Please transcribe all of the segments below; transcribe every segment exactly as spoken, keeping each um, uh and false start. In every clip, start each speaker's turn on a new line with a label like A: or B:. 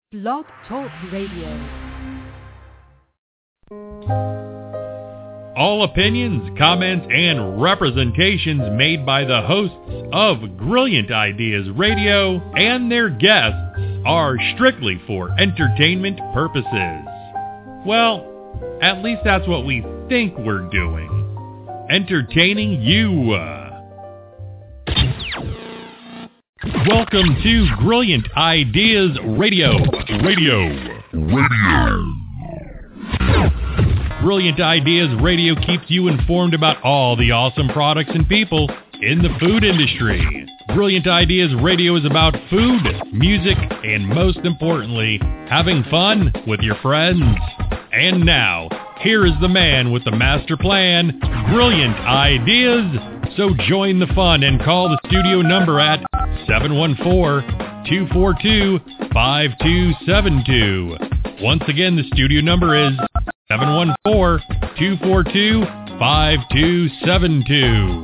A: Blog Talk Radio.
B: All opinions, comments, and representations made by the hosts of Brilliant Ideas Radio and their guests are strictly for entertainment purposes. Well, at least that's what we think we're doing. Entertaining you. Welcome to Brilliant Ideas Radio. Radio. Radio. Brilliant Ideas Radio keeps you informed about all the awesome products and people in the food industry. Brilliant Ideas Radio is about food, music, and most importantly, having fun with your friends. And now, here is the man with the master plan, Brilliant Ideas. So join the fun and call the studio number at seven one four, two four two, five two seven two. Once again, the studio number is seven one four, two four two, five two seven two.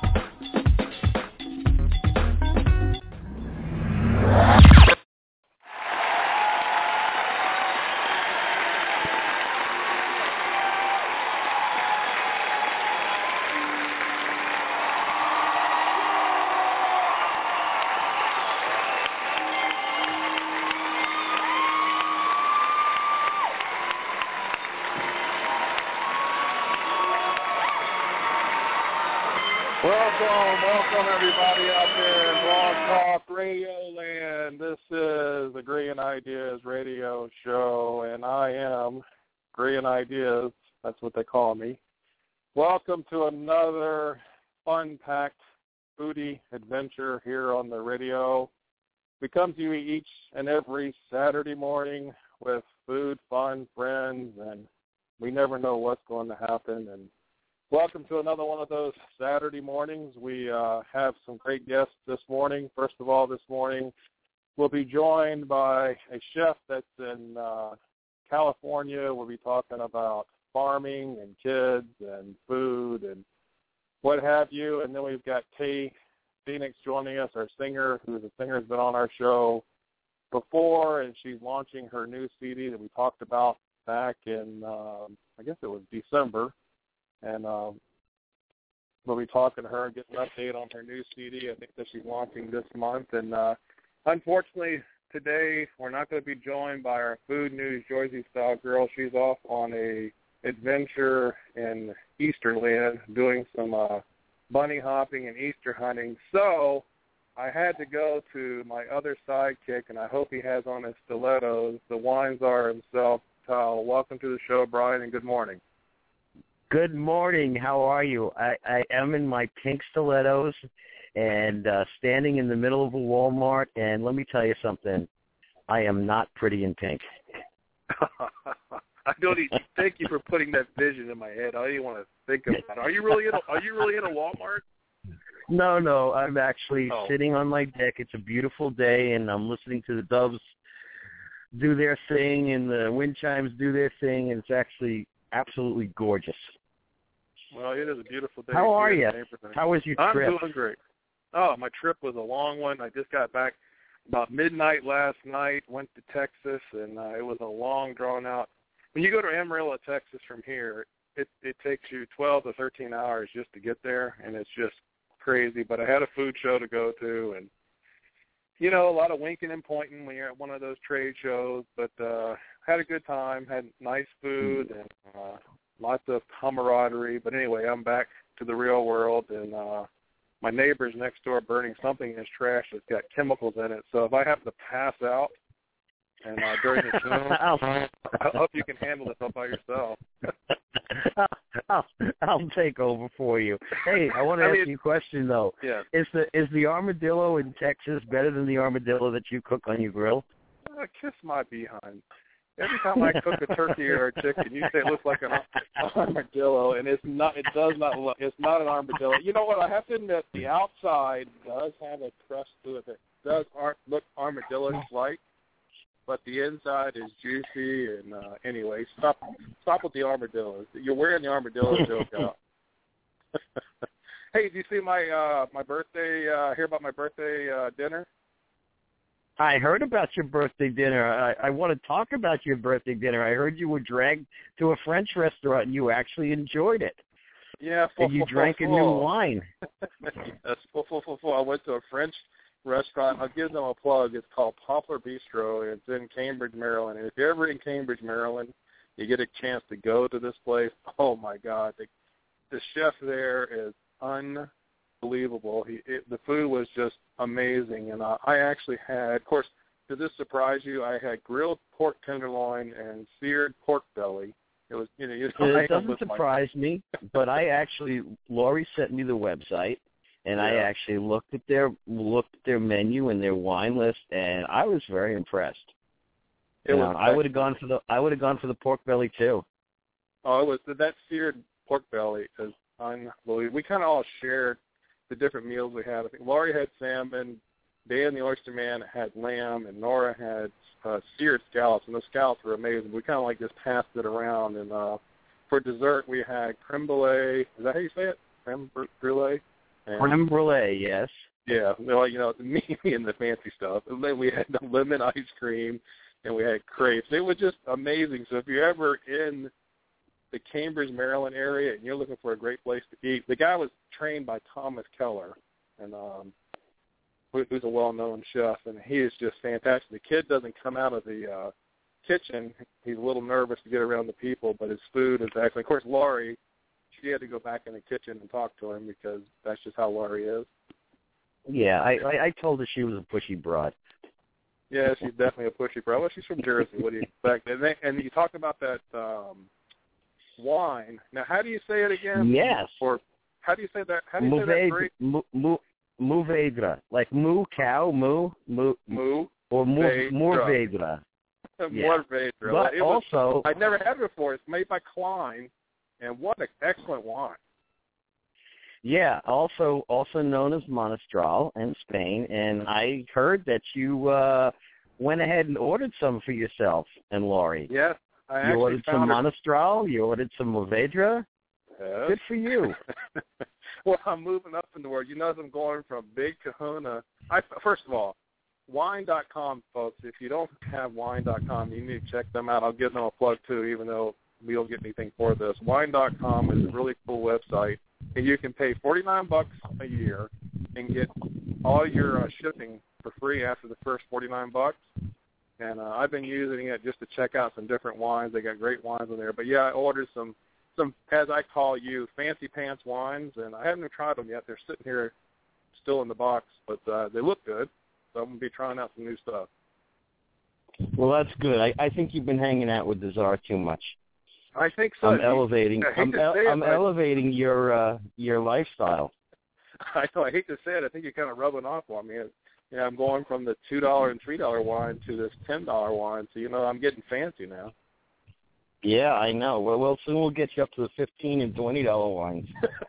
C: Welcome, welcome everybody out there in Blog Talk Radio Land. This is the Brilliant Ideas Radio Show, and I am Brilliant Ideas. That's what they call me. Welcome to another fun-packed foodie adventure here on the radio. We come to you each and every Saturday morning with food, fun, friends, and we never know what's going to happen. And welcome to another one of those Saturday mornings. We uh, have some great guests this morning. First of all, this morning we'll be joined by a chef that's in uh, California. We'll be talking about farming and kids and food and what have you. And then we've got Kay Phoenix joining us, our singer, who's a singer who's been on our show before, and she's launching her new C D that we talked about back in, um, I guess it was December. And um, we'll be talking to her and getting an update on her new C D. I think that she's launching this month. And uh, unfortunately, today we're not going to be joined by our Food News Jersey-style girl. She's off on a adventure in Easterland doing some uh, bunny hopping and Easter hunting. So I had to go to my other sidekick, and I hope he has on his stilettos, the wine czar himself, Tal. Welcome to the show, Brian, and good morning.
D: Good morning. How are you? I, I am in my pink stilettos and uh, standing in the middle of a Walmart, and let me tell you something. I am not pretty in pink.
C: I don't even thank you for putting that vision in my head. I don't even want to think about it. Are you really in a, are you really in a Walmart?
D: No, no. I'm actually
C: oh.
D: sitting on my deck. It's a beautiful day, and I'm listening to the doves do their thing and the wind chimes do their thing, and it's actually absolutely gorgeous.
C: Well, it is a beautiful day.
D: How are you? How was your
C: I'm
D: trip?
C: I'm doing great. Oh, my trip was a long one. I just got back about midnight last night, went to Texas, and uh, it was a long, drawn-out. When you go to Amarillo, Texas from here, it, it takes you twelve to thirteen hours just to get there, and it's just crazy. But I had a food show to go to, and, you know, a lot of winking and pointing when you're at one of those trade shows, but uh, had a good time, had nice food, and uh, lots of camaraderie. But anyway, I'm back to the real world, and uh, my neighbor's next door burning something in his trash that's got chemicals in it. So if I happen to pass out and uh, during the show, I hope you can handle this all by yourself.
D: I'll, I'll take over for you. Hey, I want to
C: I
D: ask
C: mean,
D: you a question, though.
C: Yeah.
D: Is the is the armadillo in Texas better than the armadillo that you cook on your grill?
C: Uh, kiss my behind. Every time I cook a turkey or a chicken, you say it looks like an armadillo, and it's not. It does not look. It's not an armadillo. You know what? I have to admit, the outside does have a crust to it that does ar- look armadillo-like, but the inside is juicy. And uh, anyway, stop, stop with the armadillos. You're wearing the armadillo joke out. Hey, did you see my uh, my birthday? Uh, hear about my birthday uh, dinner?
D: I heard about your birthday dinner. I, I want to talk about your birthday dinner. I heard you were dragged to a French restaurant and you actually enjoyed it.
C: Yeah, full,
D: and you
C: full,
D: drank
C: full,
D: a new
C: full.
D: wine.
C: Yes, full, full, full, full. I went to a French restaurant. I'll give them a plug. It's called Poplar Bistro, and it's in Cambridge, Maryland. And if you're ever in Cambridge, Maryland, you get a chance to go to this place. Oh, my God. The, the chef there is unbelievable. He, it, the food was just amazing. And uh, I actually had, of course, did this surprise you? I had grilled pork tenderloin and seared pork belly. It was, you know, you know
D: it doesn't surprise my... me, but I actually, Lori sent me the website, and yeah. I actually looked at their looked at their menu and their wine list, and I was very impressed.
C: It
D: you
C: was
D: know, I would have gone for the I would have gone for the pork belly too.
C: Oh, it was that seared pork belly is unbelievable. We kind of all shared the different meals we had. I think Lori had salmon, Dan the Oyster Man had lamb, and Nora had uh, seared scallops, and the scallops were amazing. We kind of like just passed it around, and uh, for dessert we had creme brulee. Is that how you say it? Creme brulee. And,
D: creme brulee, yes.
C: Yeah, well, you know, me and the fancy stuff. And then we had the lemon ice cream, and we had crepes. It was just amazing. So if you're ever in the Cambridge, Maryland area, and you're looking for a great place to eat, the guy was trained by Thomas Keller, and um, who's a well-known chef, and he is just fantastic. The kid doesn't come out of the uh, kitchen. He's a little nervous to get around the people, but his food is actually, of course, Laurie, she had to go back in the kitchen and talk to him because that's just how Laurie is.
D: Yeah, I, I, I told her she was a pushy broad.
C: Yeah, she's definitely a pushy broad. Well, she's from Jersey. What do you expect? And, they, and you talk about that um, wine. Now, how do you say it again?
D: Yes.
C: Or how do you say that? How do you Mouvedre, say that? Great?
D: M- m- Mouvedre, like moo, cow, moo, moo,
C: moo,
D: or Mourvedre.
C: Mourvedre.
D: But
C: it
D: also,
C: was, I'd never had it before. It's made by Klein, and what an excellent wine.
D: Yeah, also also known as Monastral in Spain, and I heard that you uh, went ahead and ordered some for yourself and Laurie.
C: Yes, I
D: you
C: actually
D: ordered
C: found
D: some
C: it.
D: Monastral. You ordered some Mourvedre.
C: Yes.
D: Good for you.
C: Well, I'm moving up in the world. You know, I'm going from Big Kahuna. I, first of all, wine dot com, folks. If you don't have wine dot com, you need to check them out. I'll give them a plug, too, even though we don't get anything for this. wine dot com is a really cool website, and you can pay forty-nine bucks a year and get all your uh, shipping for free after the first forty-nine bucks. And uh, I've been using it just to check out some different wines. They got great wines in there. But, yeah, I ordered some some, as I call you, fancy pants wines, and I haven't tried them yet. They're sitting here still in the box, but uh, they look good, so I'm going to be trying out some new stuff.
D: Well, that's good. I, I think you've been hanging out with the Czar too much.
C: I think so.
D: I'm elevating. I'm, el-
C: it,
D: I'm
C: but
D: elevating your uh, your lifestyle.
C: I know. I hate to say it. I think you're kind of rubbing off on me. You know, I'm going from the two dollar and three dollar wine to this ten dollar wine, so you know I'm getting fancy now.
D: Yeah, I know. Well, well, soon we'll get you up to the fifteen and twenty dollar wines.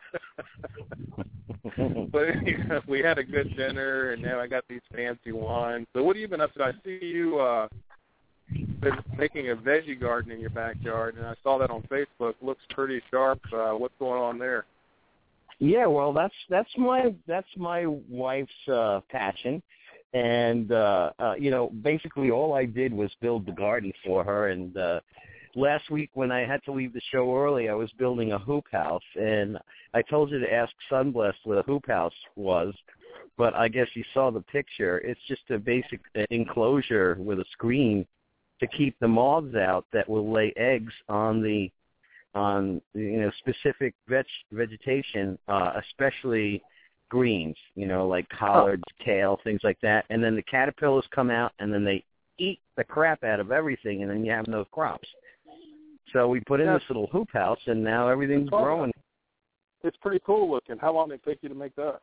C: But you know, we had a good dinner, and now I got these fancy wines. So, what have you been up to? I see you uh, been making a veggie garden in your backyard, and I saw that on Facebook. Looks pretty sharp. Uh, what's going on there?
D: Yeah, well, that's that's my that's my wife's uh, passion, and uh, uh, you know, basically all I did was build the garden for her, and. Uh, Last week when I had to leave the show early, I was building a hoop house, and I told you to ask Sunblessed what a hoop house was, but I guess you saw the picture. It's just a basic enclosure with a screen to keep the moths out that will lay eggs on the on you know specific veg vegetation, uh, especially greens, you know, like collards, oh. kale, things like that. And then the caterpillars come out, and then they eat the crap out of everything, and then you have no crops. So we put in yeah. this little hoop house, and now everything's
C: cool.
D: growing.
C: It's pretty cool looking. How long did it take you to make that?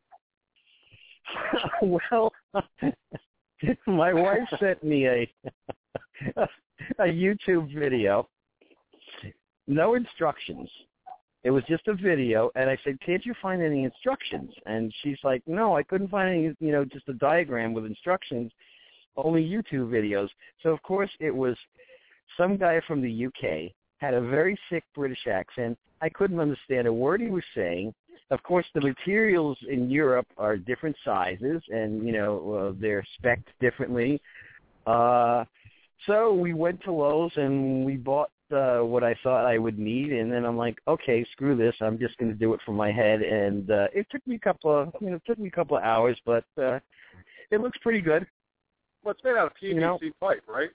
D: Well, my wife sent me a a YouTube video. No instructions. It was just a video, and I said, "Can't you find any instructions?" And she's like, "No, I couldn't find any. You know, just a diagram with instructions. Only YouTube videos." So of course it was. Some guy from the U K had a very thick British accent. I couldn't understand a word he was saying, of course, the materials in Europe are different sizes, and, you know, uh, they're spec'd differently. Uh, so we went to Lowe's, and we bought uh, what I thought I would need, and then I'm like, okay, screw this. I'm just going to do it from my head. And uh, it took me a couple of, you know, it took me a couple of hours, but uh, it looks pretty good.
C: Well, it's made out of P V C you know? pipe, right?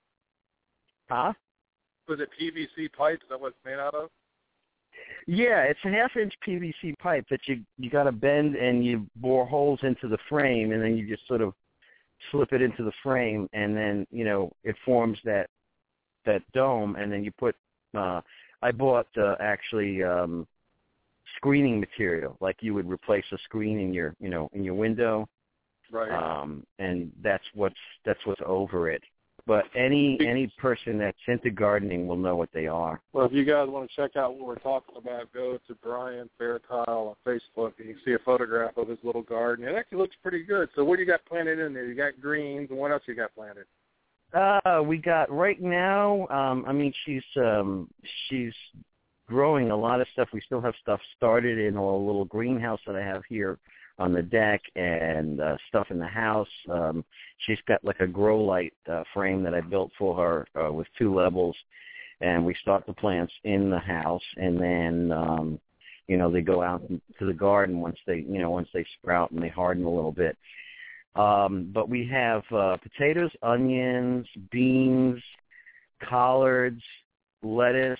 D: Huh?
C: Was it P V C pipe? Is that what it's made out of?
D: Yeah, it's a half-inch P V C pipe that you you got to bend and you bore holes into the frame, and then you just sort of slip it into the frame, and then, you know, it forms that that dome, and then you put. Uh, I bought uh, actually um, screening material, like you would replace a screen in your, you know, in your window.
C: Right.
D: Um, and that's what's that's what's over it. But any any person that's into gardening will know what they are.
C: Well, if you guys want to check out what we're talking about, go to Brian Fairtile on Facebook, and you can see a photograph of his little garden. It actually looks pretty good. So what do you got planted in there? You got greens, and what else you got planted?
D: Uh, we got right now. Um, I mean, she's um, she's growing a lot of stuff. We still have stuff started in a little greenhouse that I have here on the deck, and uh, stuff in the house. Um, she's got like a grow light uh, frame that I built for her uh, with two levels, and we start the plants in the house, and then um, you know they go out to the garden once they you know once they sprout and they harden a little bit. Um, but we have uh, potatoes, onions, beans, collards, lettuce,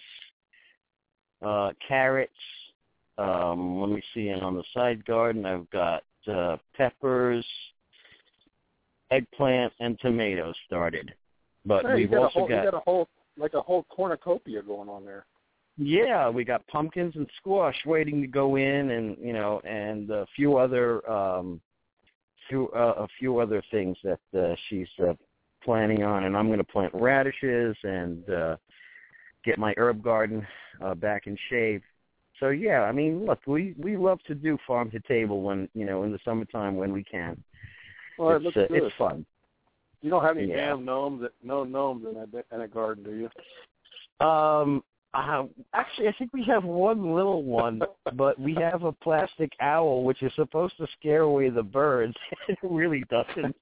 D: uh, carrots. Um, let me see, and on the side garden I've got uh, peppers, eggplant, and tomatoes started. But
C: hey,
D: we've
C: got
D: also
C: whole,
D: got
C: you got a whole like a whole cornucopia going on there.
D: Yeah, we got pumpkins and squash waiting to go in, and you know, and a few other um, few uh, a few other things that uh, she's uh, planning on, and I'm going to plant radishes and uh, get my herb garden uh, back in shape. So yeah, I mean, look, we, we love to do farm to table when you know in the summertime when we can.
C: Well, it
D: it's,
C: looks
D: uh,
C: good.
D: It's fun.
C: You don't have any
D: yeah.
C: damn gnomes, that, no gnomes in that in a garden, do you?
D: Um, uh, actually, I think we have one little one, but we have a plastic owl which is supposed to scare away the birds. It really doesn't.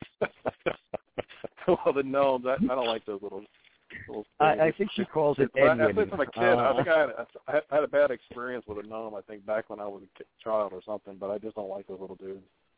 C: Well, the gnomes, I, I don't like those little.
D: I, I think she calls it Edwin.
C: I, I think from a kid, uh, I think I had, a, I had a bad experience with a gnome, I think, back when I was a kid, child or something, but I just don't like those little dudes.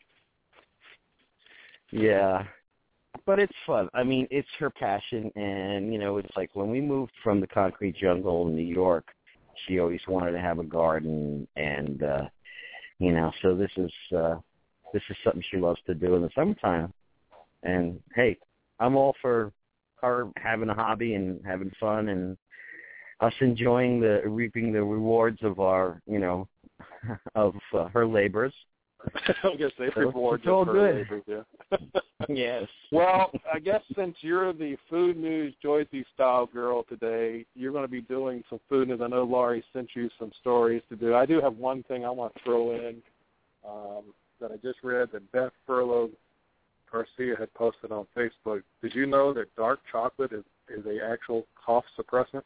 D: Yeah, but it's fun. I mean, it's her passion, and, you know, it's like when we moved from the concrete jungle in New York, she always wanted to have a garden, and, uh, you know, so this is, uh, this is something she loves to do in the summertime. And, hey, I'm all for her having a hobby and having fun, and us enjoying the reaping the rewards of our, you know, of uh, her labors.
C: I guess they
D: so
C: reward
D: it's all
C: her
D: good.
C: labors, yeah.
D: Yes.
C: Well, I guess since you're the Food News Joycey style girl today, you're going to be doing some food news. I know Laurie sent you some stories to do. I do have one thing I want to throw in um, that I just read that Beth Furlow Garcia had posted on Facebook. Did you know that dark chocolate is, is a actual cough suppressant?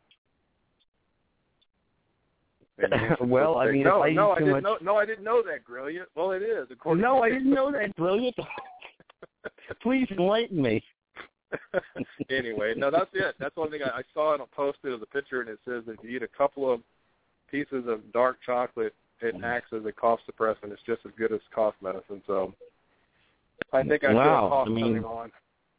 D: Well, I mean,
C: no,
D: if I
C: no,
D: eat
C: I
D: too
C: didn't
D: much...
C: know. No, I didn't know that, Brilliant. Well, it is. According
D: no,
C: to
D: I didn't know that, Brilliant. Please enlighten me.
C: Anyway, no, that's it. That's one thing I, I saw it posted as a picture, and it says that if you eat a couple of pieces of dark chocolate, it acts as a cough suppressant. It's just as good as cough medicine. So I think I
D: wow.
C: feel a cough
D: I mean,
C: coming on.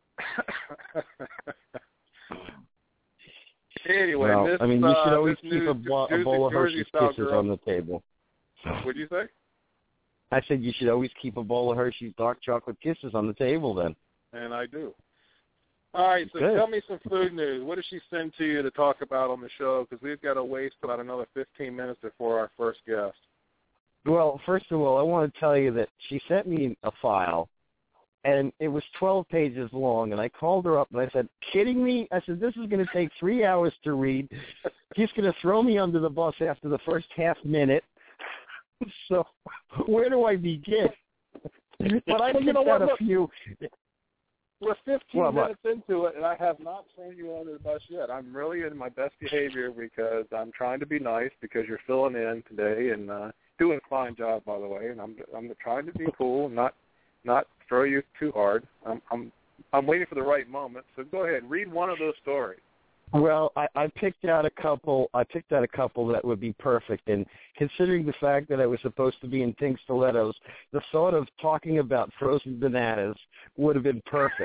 C: Anyway,
D: well,
C: this,
D: I mean, you should
C: uh,
D: always
C: this
D: keep
C: new
D: a, bo-
C: Jersey,
D: a bowl of
C: Jersey
D: Hershey's
C: style
D: Kisses
C: girl.
D: on the table.
C: What'd you say?
D: I said you should always keep a bowl of Hershey's dark chocolate Kisses on the table then.
C: And I do. All right, so
D: Good.
C: tell me some food news. What did she send to you to talk about on the show? Because we've got to waste about another fifteen minutes before our first guest.
D: Well, first of all, I want to tell you that she sent me a file, and it was twelve pages long, and I called her up, and I said, kidding me? I said, this is going to take three hours to read. She's going to throw me under the bus after the first half minute. So where do I begin? But I picked
C: you know
D: out
C: what,
D: a
C: look,
D: few.
C: We're fifteen
D: what,
C: minutes
D: what?
C: into it, and I have not thrown you under the bus yet. I'm really in my best behavior because I'm trying to be nice because you're filling in today. And because doing a fine job, by the way, and I'm I'm trying to be cool and not not throw you too hard. I'm I'm I'm waiting for the right moment. So go ahead, read one of those stories.
D: Well, I, I picked out a couple. I picked out a couple that would be perfect, and considering the fact that I was supposed to be in Pink Stilettos, the thought of talking about frozen bananas would have been perfect.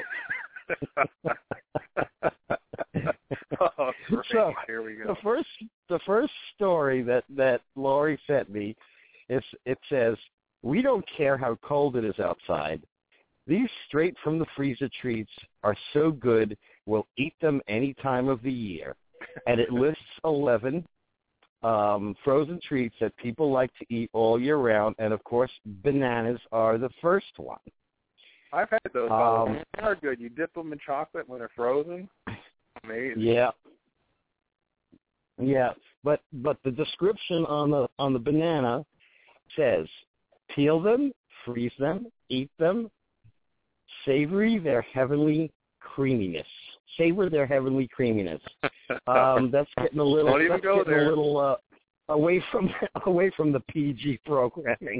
C: Oh, great.
D: So
C: here we go.
D: the first, the first story that that Lori sent me is it says, "We don't care how cold it is outside. These straight from the freezer treats are so good, we'll eat them any time of the year." And it lists eleven um, frozen treats that people like to eat all year round, and of course, bananas are the first one.
C: I've had those.
D: Um,
C: They are good. You dip them in chocolate when they're frozen. Amazing.
D: Yeah. Yeah, but but the description on the on the banana says, peel them, freeze them, eat them, savory their heavenly creaminess. Savor their heavenly creaminess. Um, that's getting a little.
C: Don't even
D: that's
C: go
D: getting
C: there.
D: a little uh, away from away from the P G programming.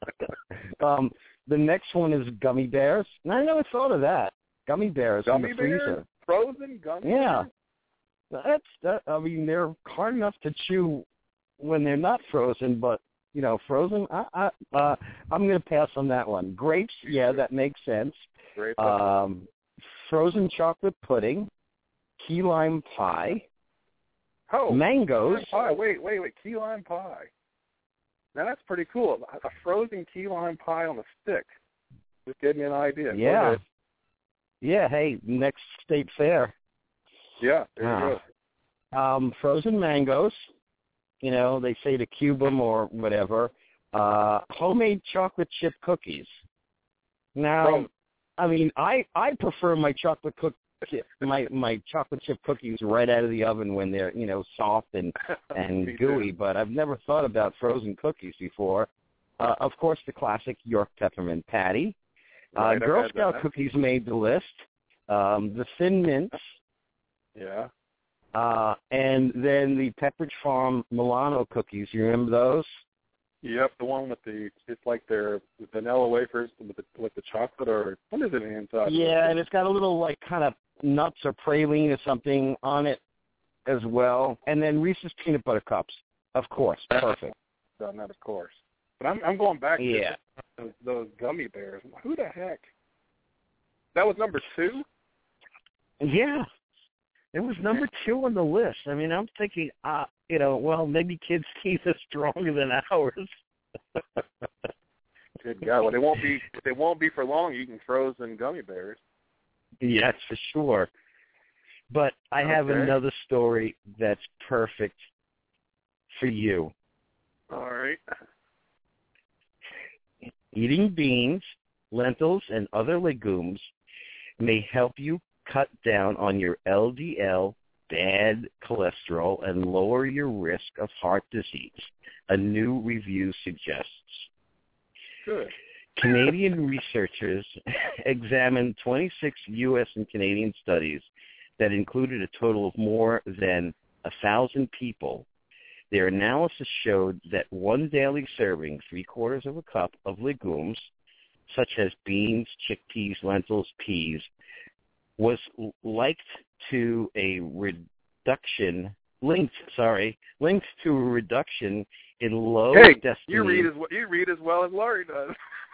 D: um, the next one is gummy bears. And I never thought of that. Gummy bears
C: Gummy
D: in the freezer.
C: bears? Frozen gummy
D: Yeah.
C: bears?
D: That's that. I mean, they're hard enough to chew when they're not frozen, but you know, frozen. I, I, uh, I'm going to pass on that one. Grapes, yeah, that makes sense.
C: Great.
D: Um, frozen chocolate pudding, key lime pie,
C: oh,
D: mangoes.
C: key lime pie. Wait, wait, wait. Key lime pie. Now that's pretty cool. A frozen key lime pie on a stick. Just gave me an idea.
D: Yeah. Yeah. Hey, next state fair.
C: Yeah. There you
D: Uh,
C: go.
D: Um, frozen mangoes. You know, they say to cube them or whatever. Uh, homemade chocolate chip cookies. Now,
C: Frozen.
D: I mean, I, I prefer my chocolate cook my my chocolate chip cookies right out of the oven when they're, you know, soft and and
C: Me
D: gooey.
C: too.
D: But I've never thought about frozen cookies before. Uh, of course, the classic York peppermint patty. Uh,
C: Right, I've
D: Girl
C: had
D: Scout
C: that.
D: cookies made the list. Um, the Thin Mints.
C: Yeah.
D: Uh, and then the Pepperidge Farm Milano cookies. You remember those?
C: Yep, the one with the, it's like their vanilla wafers with the, with the chocolate, or what is it inside?
D: Yeah, and it's got a little, like, kind of nuts or praline or something on it as well. And then Reese's Peanut Butter Cups, of course. Perfect.
C: Done that, of course. But I'm I'm going back
D: Yeah.
C: to those, those gummy bears. Who the heck? That was number two?
D: Yeah. It was number two on the list. I mean, I'm thinking, uh, you know, well, maybe kids' teeth are stronger than ours.
C: Good God. Well, they won't be, they won't be for long eating frozen gummy bears.
D: Yes, for sure. But I have
C: Okay.
D: another story that's perfect for you.
C: All right.
D: Eating beans, lentils, and other legumes may help you cut down on your L D L, bad cholesterol, and lower your risk of heart disease, a new review suggests.
C: Good.
D: Canadian researchers examined twenty-six U S and Canadian studies that included a total of more than one thousand people. Their analysis showed that one daily serving, three-quarters of a cup of legumes, such as beans, chickpeas, lentils, peas, was liked to a reduction, linked, sorry, linked to a reduction in low
C: Hey,
D: destiny.
C: you read as well, you read as well as Laurie does.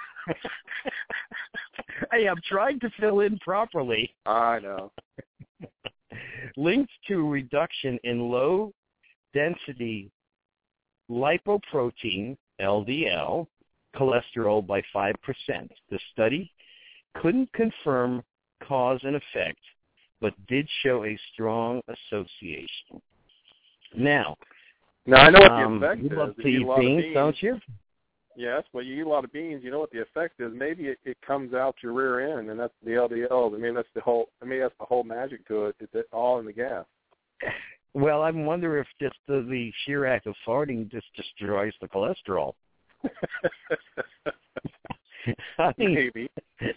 D: Hey, I'm trying to fill in properly.
C: I know.
D: Linked to a reduction in low density lipoprotein, L D L, cholesterol by five percent. The study couldn't confirm cause and effect, but did show a strong association. Now,
C: Now, I know what the
D: um,
C: effect
D: you
C: is.
D: love
C: If
D: to
C: you eat
D: eat
C: a lot of
D: beans,
C: beans,
D: don't you?
C: Yes, well, you eat a lot of beans. You know what the effect is. Maybe it, it comes out your rear end, and that's the L D L. I mean, that's the whole. I mean, that's the whole magic to it. It's it all in the gas.
D: Well, I wonder if just the, the sheer act of farting just destroys the cholesterol. I mean,
C: Maybe.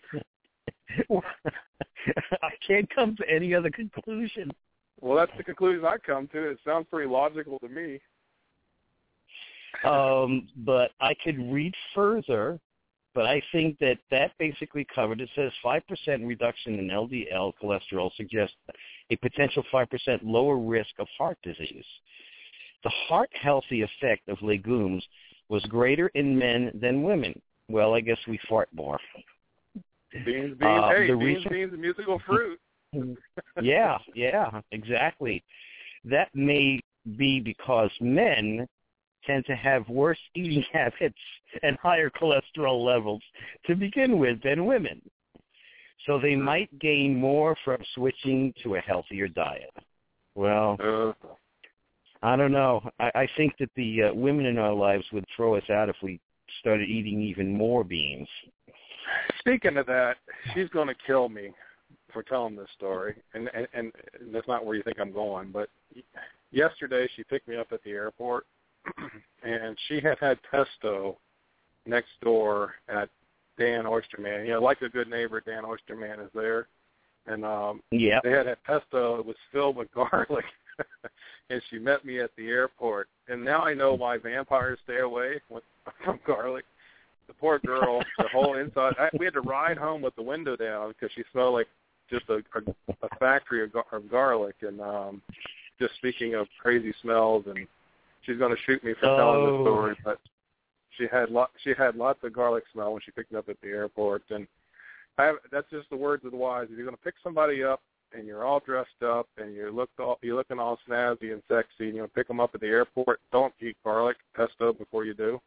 D: I can't come to any other conclusion.
C: Well, that's the conclusion I come to. It sounds pretty logical to me.
D: um, but I could read further, but I think that that basically covered. It says five percent reduction in L D L cholesterol suggests a potential five percent lower risk of heart disease. The heart-healthy effect of legumes was greater in men than women. Well, I guess we fart more.
C: Beans, beans,
D: uh,
C: hey, beans,
D: research-
C: beans, and musical fruit.
D: yeah, yeah, exactly. That may be because men tend to have worse eating habits and higher cholesterol levels to begin with than women. So they might gain more from switching to a healthier diet. Well,
C: Uh,
D: I don't know. I, I think that the uh, women in our lives would throw us out if we started eating even more beans.
C: Speaking of that, she's going to kill me for telling this story, and, and and that's not where you think I'm going. But yesterday, she picked me up at the airport, and she had had pesto next door at Dan Oysterman. You know, like a good neighbor, Dan Oysterman is there, and um,
D: Yep.
C: they had had pesto. It was filled with garlic, and she met me at the airport. And now I know why vampires stay away with, from garlic. The poor girl, the whole inside. I, we had to ride home with the window down because she smelled like just a, a, a factory of, gar- of garlic. And um, just speaking of crazy smells, and she's going to shoot me for telling
D: Oh.
C: this story, but she had lo- she had lots of garlic smell when she picked me up at the airport. And I have, that's just the words of the wise. If you're going to pick somebody up and you're all dressed up and you look all, you're looking all snazzy and sexy, and you want to pick them up at the airport, don't eat garlic pesto before you do.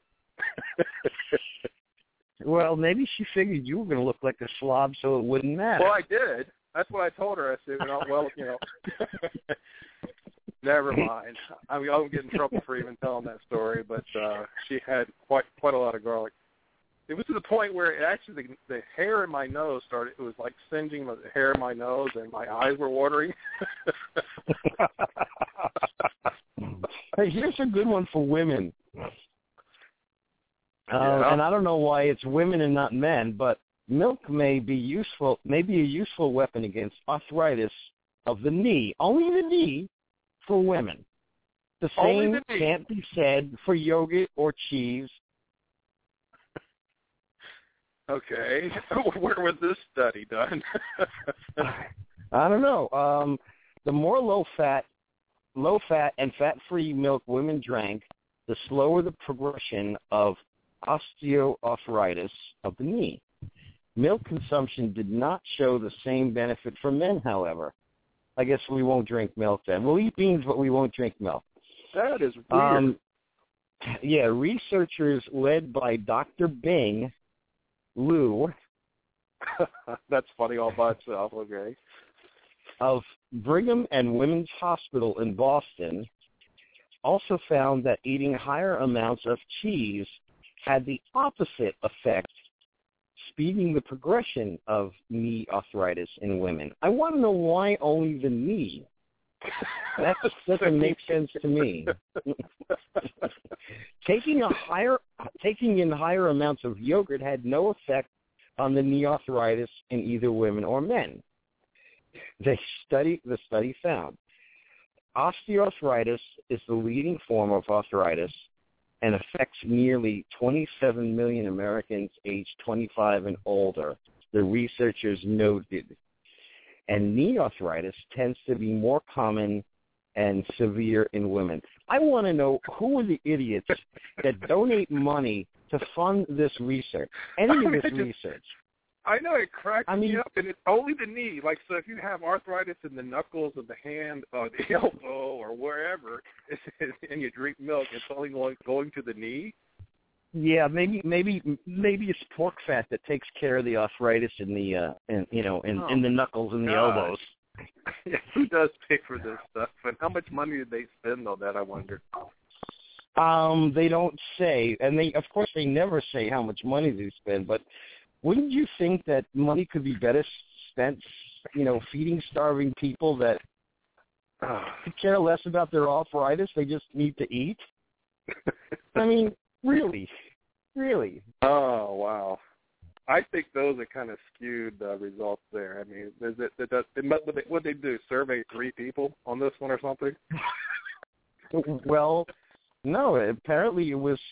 D: Well, maybe she figured you were going to look like a slob, so it wouldn't matter.
C: Well, I did. That's what I told her. I said, well, well you know, never mind. I mean, I won't get in trouble for even telling that story, but uh, she had quite quite a lot of garlic. It was to the point where it actually the, the hair in my nose started. It was like singeing the hair in my nose, and my eyes were watering.
D: Hey, here's a good one for women. Uh,
C: Yeah.
D: And I don't know why it's women and not men, but milk may be useful, may be a useful weapon against arthritis of the knee, only the knee, for women. The
C: Only
D: same
C: the knee.
D: can't be said for yogurt or cheese.
C: Okay, where was this study done?
D: I don't know. Um, the more low-fat, low-fat and fat-free milk women drank, the slower the progression of osteoarthritis of the knee. Milk consumption did not show the same benefit for men, however. I guess we won't drink milk then. We'll eat beans, but we won't drink milk.
C: That is weird.
D: Um, yeah, researchers led by Doctor Bing Liu
C: That's funny all by itself. Okay.
D: of Brigham and Women's Hospital in Boston also found that eating higher amounts of cheese had the opposite effect, speeding the progression of knee arthritis in women. I want to know why only the knee. That doesn't make sense to me. taking a higher, taking in higher amounts of yogurt had no effect on the knee arthritis in either women or men. They study the study found osteoarthritis is the leading form of arthritis and affects nearly twenty-seven million Americans aged twenty-five and older, the researchers noted. And knee arthritis tends to be more common and severe in women. I want to know who are the idiots that donate money to fund this research, any of this
C: just,
D: research.
C: I know it cracks
D: I mean,
C: me up, and it's only the knee. Like, so if you have arthritis in the knuckles of the hand or the elbow or wherever, and you drink milk, it's only going, going to the knee?
D: Yeah, maybe maybe maybe it's pork fat that takes care of the arthritis in the uh, in, you know in,
C: Oh,
D: in the knuckles and the
C: gosh.
D: elbows.
C: Yeah, who does pay for this stuff, and how much money did they spend on that, I wonder?
D: Um, they don't say, and they of course they never say how much money they spend. But wouldn't you think that money could be better spent, you know, feeding starving people that could care less about their arthritis? They just need to eat. I mean, really, really.
C: Oh, wow. I think those are kind of skewed uh, results there. I mean, is it, it does, it, what they, what they do, survey three people on this one or something?
D: Well, No, apparently it was.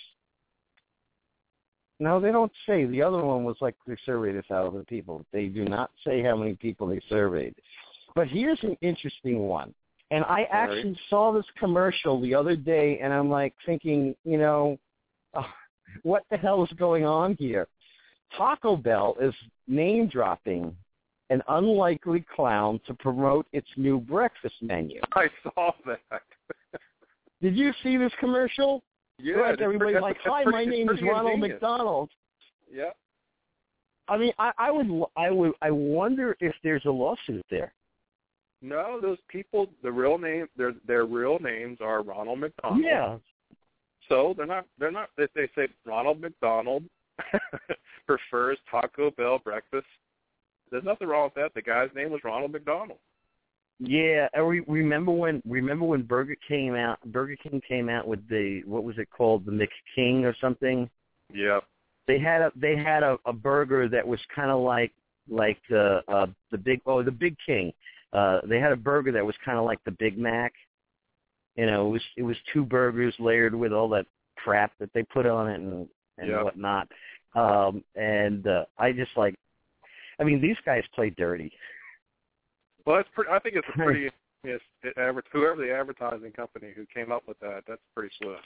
D: No, they don't say. The other one was like they surveyed a thousand people. They do not say how many people they surveyed. But here's an interesting one. And I actually right. saw this commercial the other day, and I'm like thinking, you know, uh, what the hell is going on here? Taco Bell is name-dropping an unlikely clown to promote its new breakfast menu.
C: I saw that.
D: Did you see this commercial?
C: Yeah.
D: Like everybody's like, hi, my name is Ronald
C: ingenious.
D: McDonald.
C: Yeah.
D: I mean, I, I would, I would, I wonder if there's a lawsuit there.
C: No, those people, the real name, their their real names are Ronald McDonald.
D: Yeah.
C: So they're not, they're not. If they say Ronald McDonald prefers Taco Bell breakfast, there's nothing wrong with that. The guy's name was Ronald McDonald.
D: Yeah, and we remember when remember when Burger King came out. Burger King came out with the what was it called, the McKing or something.
C: Yep.
D: They had a they had a, a burger that was kind of like like the uh, the big oh the Big King. Uh, they had a burger that was kind of like the Big Mac. You know, it was it was two burgers layered with all that crap that they put on it and and
C: yep.
D: whatnot. Um, and uh, I just like, I mean, these guys play dirty.
C: Well, it's pretty, I think it's a pretty it's, it, whoever the advertising company who came up with that, that's pretty swift.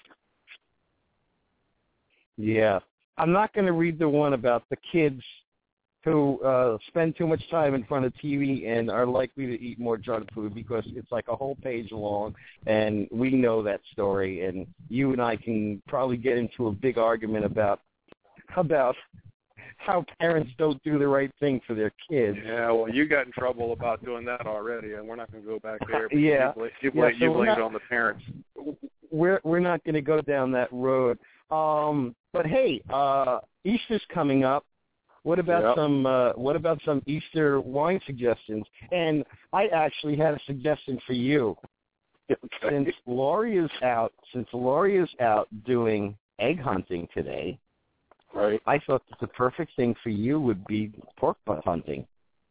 D: Yeah, I'm not going to read the one about the kids who uh, spend too much time in front of T V and are likely to eat more junk food because it's like a whole page long, and we know that story, and you and I can probably get into a big argument about about how parents don't do the right thing for their kids.
C: Yeah, well, you got in trouble about doing that already, and we're not going to go back there. But
D: yeah.
C: You, you,
D: yeah,
C: you
D: so
C: blame
D: not,
C: it on the parents.
D: We're, we're not going to go down that road. Um, but, hey, uh, Easter's coming up. What about
C: yep.
D: some uh, what about some Easter wine suggestions? And I actually had a suggestion for you.
C: Okay.
D: Since Laurie is out, since Laurie is out doing egg hunting today,
C: right?
D: I thought that the perfect thing for you would be pork butt hunting.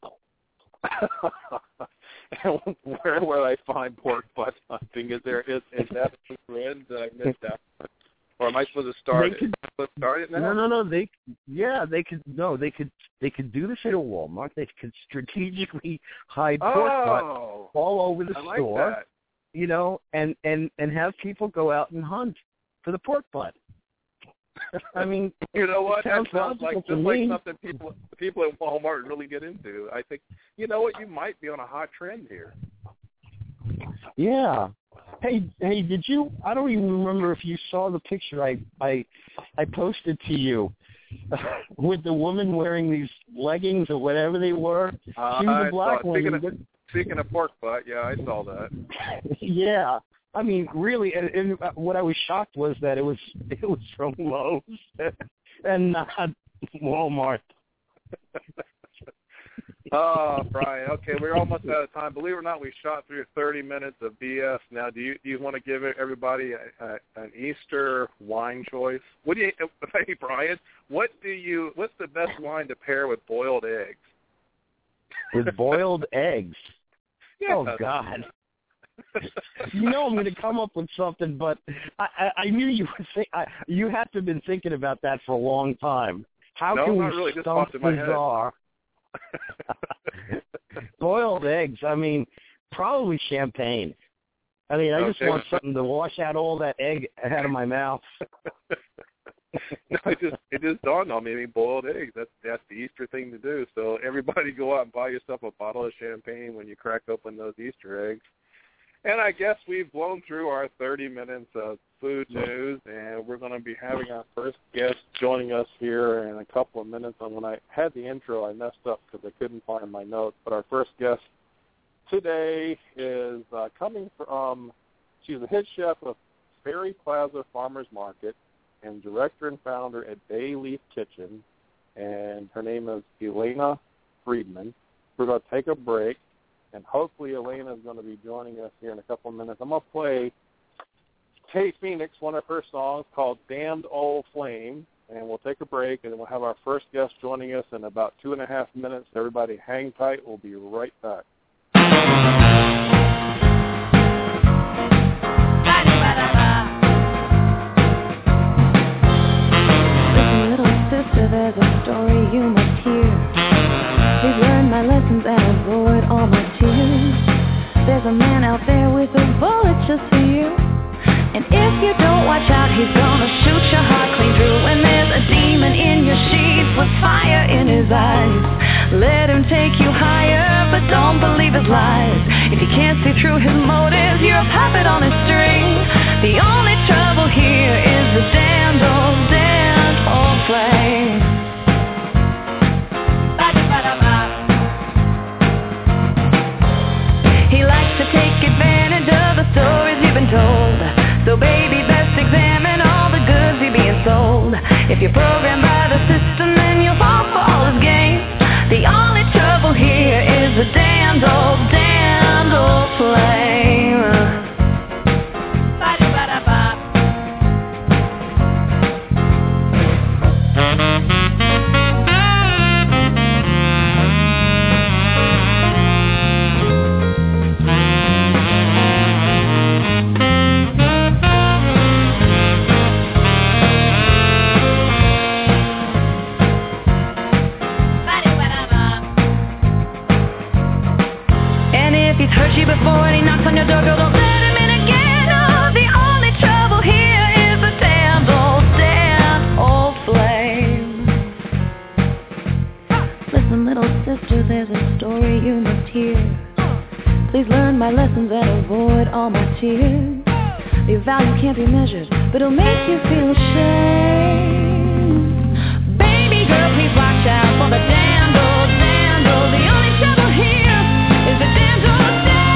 C: Where will I find pork butt hunting? Is there is is that a trend that I missed out? Or am I supposed to start
D: they
C: it?
D: Could,
C: Let's start it now.
D: No, no, no. They, yeah, they could. No, they could. They could do this at a Walmart. They could strategically hide pork
C: oh,
D: butt all over the
C: I like
D: store.
C: That.
D: You know, and and and have people go out and hunt for the pork butt. I mean,
C: you know what? That
D: sounds,
C: sounds like
D: just
C: just
D: like
C: something people people at Walmart really get into. I think you know what? You might be on a hot trend here.
D: Yeah. Hey, hey, did you? I don't even remember if you saw the picture I I I posted to you with the woman wearing these leggings or whatever they were.
C: Uh,
D: she was
C: I
D: a black
C: saw,
D: woman.
C: Speaking of, speaking of pork butt, yeah, I saw that.
D: Yeah. I mean, really, and, and what I was shocked was that it was it was from Lowe's and not Walmart.
C: Oh, Brian. Okay, we're almost out of time. Believe it or not, we shot through thirty minutes of B S. Now, do you do you want to give everybody a, a, an Easter wine choice? What do you, hey Brian? What do you? What's the best wine to pair with boiled eggs?
D: With boiled eggs?
C: Yeah.
D: Oh God. You know I'm going to come up with something, but I, I, I knew you would think. I, you have to have been thinking about that for a long time. How
C: no,
D: can
C: not
D: we
C: really. Just
D: stump
C: popped in my
D: the czar? Boiled eggs. I mean, probably champagne. I mean, I
C: okay.
D: just want something to wash out all that egg out of my mouth.
C: No, it just it just dawned on me. I mean, boiled eggs. That's that's the Easter thing to do. So everybody, go out and buy yourself a bottle of champagne when you crack open those Easter eggs. And I guess we've blown through our thirty minutes of food news, and we're going to be having our first guest joining us here in a couple of minutes. And when I had the intro, I messed up because I couldn't find my notes. But our first guest today is uh, coming from, she's the head chef of Ferry Plaza Farmers Market and director and founder at Bay Leaf Kitchen, and her name is Elena Friedman. We're going to take a break. And hopefully Elena is going to be joining us here in a couple of minutes. I'm going to play Kay Phoenix, one of her songs called Damned Old Flame. And we'll take a break, and then we'll have our first guest joining us in about two and a half minutes. Everybody hang tight. We'll be right back.
E: if you don't watch out, he's gonna shoot your heart clean through. When there's a demon in your sheets with fire in his eyes, let him take you higher, but don't believe his lies. If you can't see through his motives, you're a puppet on a string. The only trouble here is the damned old, damned old flame. He likes to take advantage of the stories you've been told. So baby, best examine all the goods you're being sold. If you're programmed by the system, then you'll fall for all his games. The only trouble here is the damned old, damned old flame. Hurt you before and he knocks on your door, girl, don't let him in again. Oh, the only trouble here is the damned old, damned old flame. Listen, little sister, there's a story you must hear. Please learn my lessons and avoid all my tears. The value can't be measured, but it'll make you feel ashamed. Baby girl, please watch out for the damned old, damned old. The only trouble here is the damned old.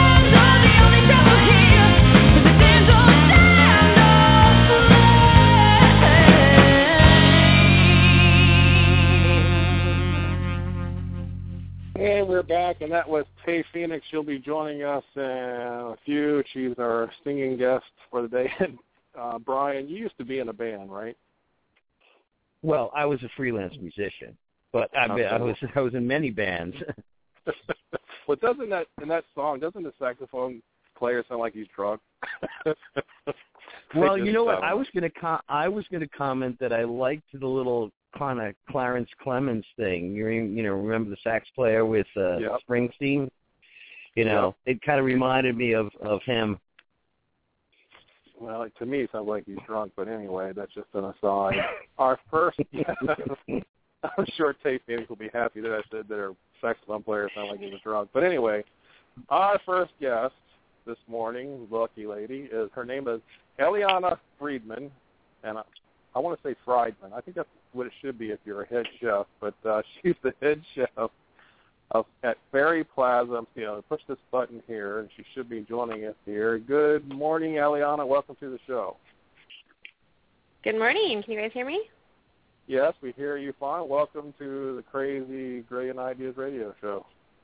C: And we're back, and that was Tay Phoenix. She'll be joining us in a few. She's our singing guest for the day. Uh, Brian, you used to be in a band, right?
D: Well, I was a freelance musician, but I,
C: okay.
D: I was I was in many bands.
C: Well, doesn't that in that song doesn't the saxophone player sound like he's drunk?
D: Well, you know what? I was gonna com- I was gonna comment that I liked the little kind of Clarence Clemens thing. You you know remember the sax player with uh,
C: yep.
D: Springsteen? You know, yep. It kind of reminded me of of him.
C: Well, to me, it sounds like he's drunk, but anyway, that's just an aside. Our first guest, I'm sure Tay Phoenix will be happy that I said that our saxophone player sounded like he was drunk. But anyway, our first guest this morning, lucky lady, is her name is Eliana Friedman, and I, I want to say Friedman. I think that's what it should be if you're a head chef, but uh, she's the head chef of, at Ferry Plaza. You know, push this button here, and she should be joining us here. Good morning, Eliana. Welcome to the show.
F: Good morning. Can you guys hear me?
C: Yes, we hear you fine. Welcome to the Crazy Brilliant Ideas radio show.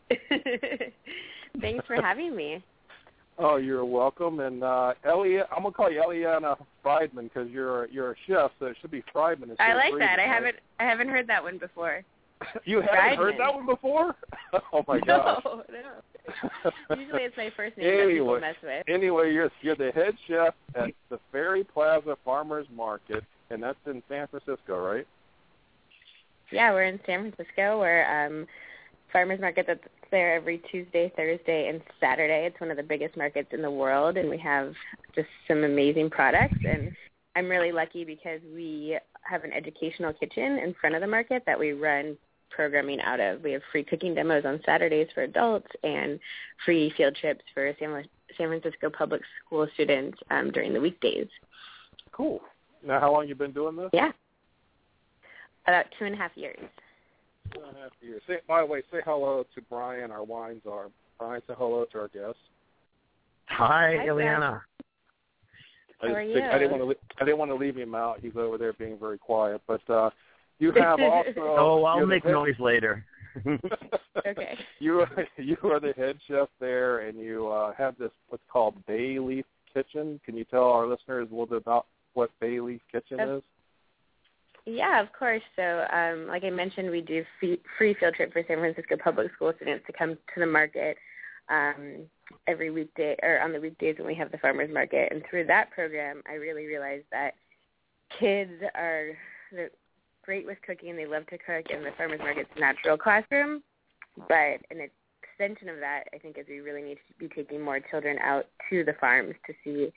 F: Thanks for having me.
C: Oh, you're welcome. And uh, Eli, I'm gonna call you Eliana Friedman because you're you're a chef, so it should be Friedman.
F: I like
C: Friedman,
F: that. I
C: right?
F: haven't I haven't heard that one before.
C: You haven't
F: Friedman.
C: heard that one before? Oh my gosh.
F: No, no. Usually it's my first name
C: anyway,
F: that people mess with.
C: Anyway, you're you're the head chef at the Ferry Plaza Farmers Market, and that's in San Francisco, right?
F: Yeah, we're in San Francisco. We're um, farmers market that's there every Tuesday, Thursday, and Saturday. It's one of the biggest markets in the world, and we have just some amazing products. And I'm really lucky because we have an educational kitchen in front of the market that we run programming out of. We have free cooking demos on Saturdays for adults and free field trips for San, San Francisco public school students um, during the weekdays.
C: Cool. Now, how long you been doing this?
F: Yeah. About two and a half years.
C: Two and a half years. Say, by the way, say hello to Brian, our wine czar. Brian, say hello to our guests.
D: Hi,
F: Hi
D: Eliana.
C: I,
F: How are
C: think,
F: you?
C: I didn't want to. I didn't want to leave him out. He's over there being very quiet. But uh, you have also.
D: oh, I'll make
C: head,
D: noise later.
F: Okay.
C: You are you are the head chef there, and you uh, have this what's called Bay Leaf Kitchen. Can you tell our listeners a little bit about what Bay Leaf Kitchen
F: That's-
C: is?
F: Yeah, of course. So, um, like I mentioned, we do free, free field trip for San Francisco public school students to come to the market um, every weekday or on the weekdays when we have the farmers market. And through that program, I really realized that kids are they're great with cooking. They love to cook, and the farmers market's a natural classroom. But an extension of that, I think, is we really need to be taking more children out to the farms to see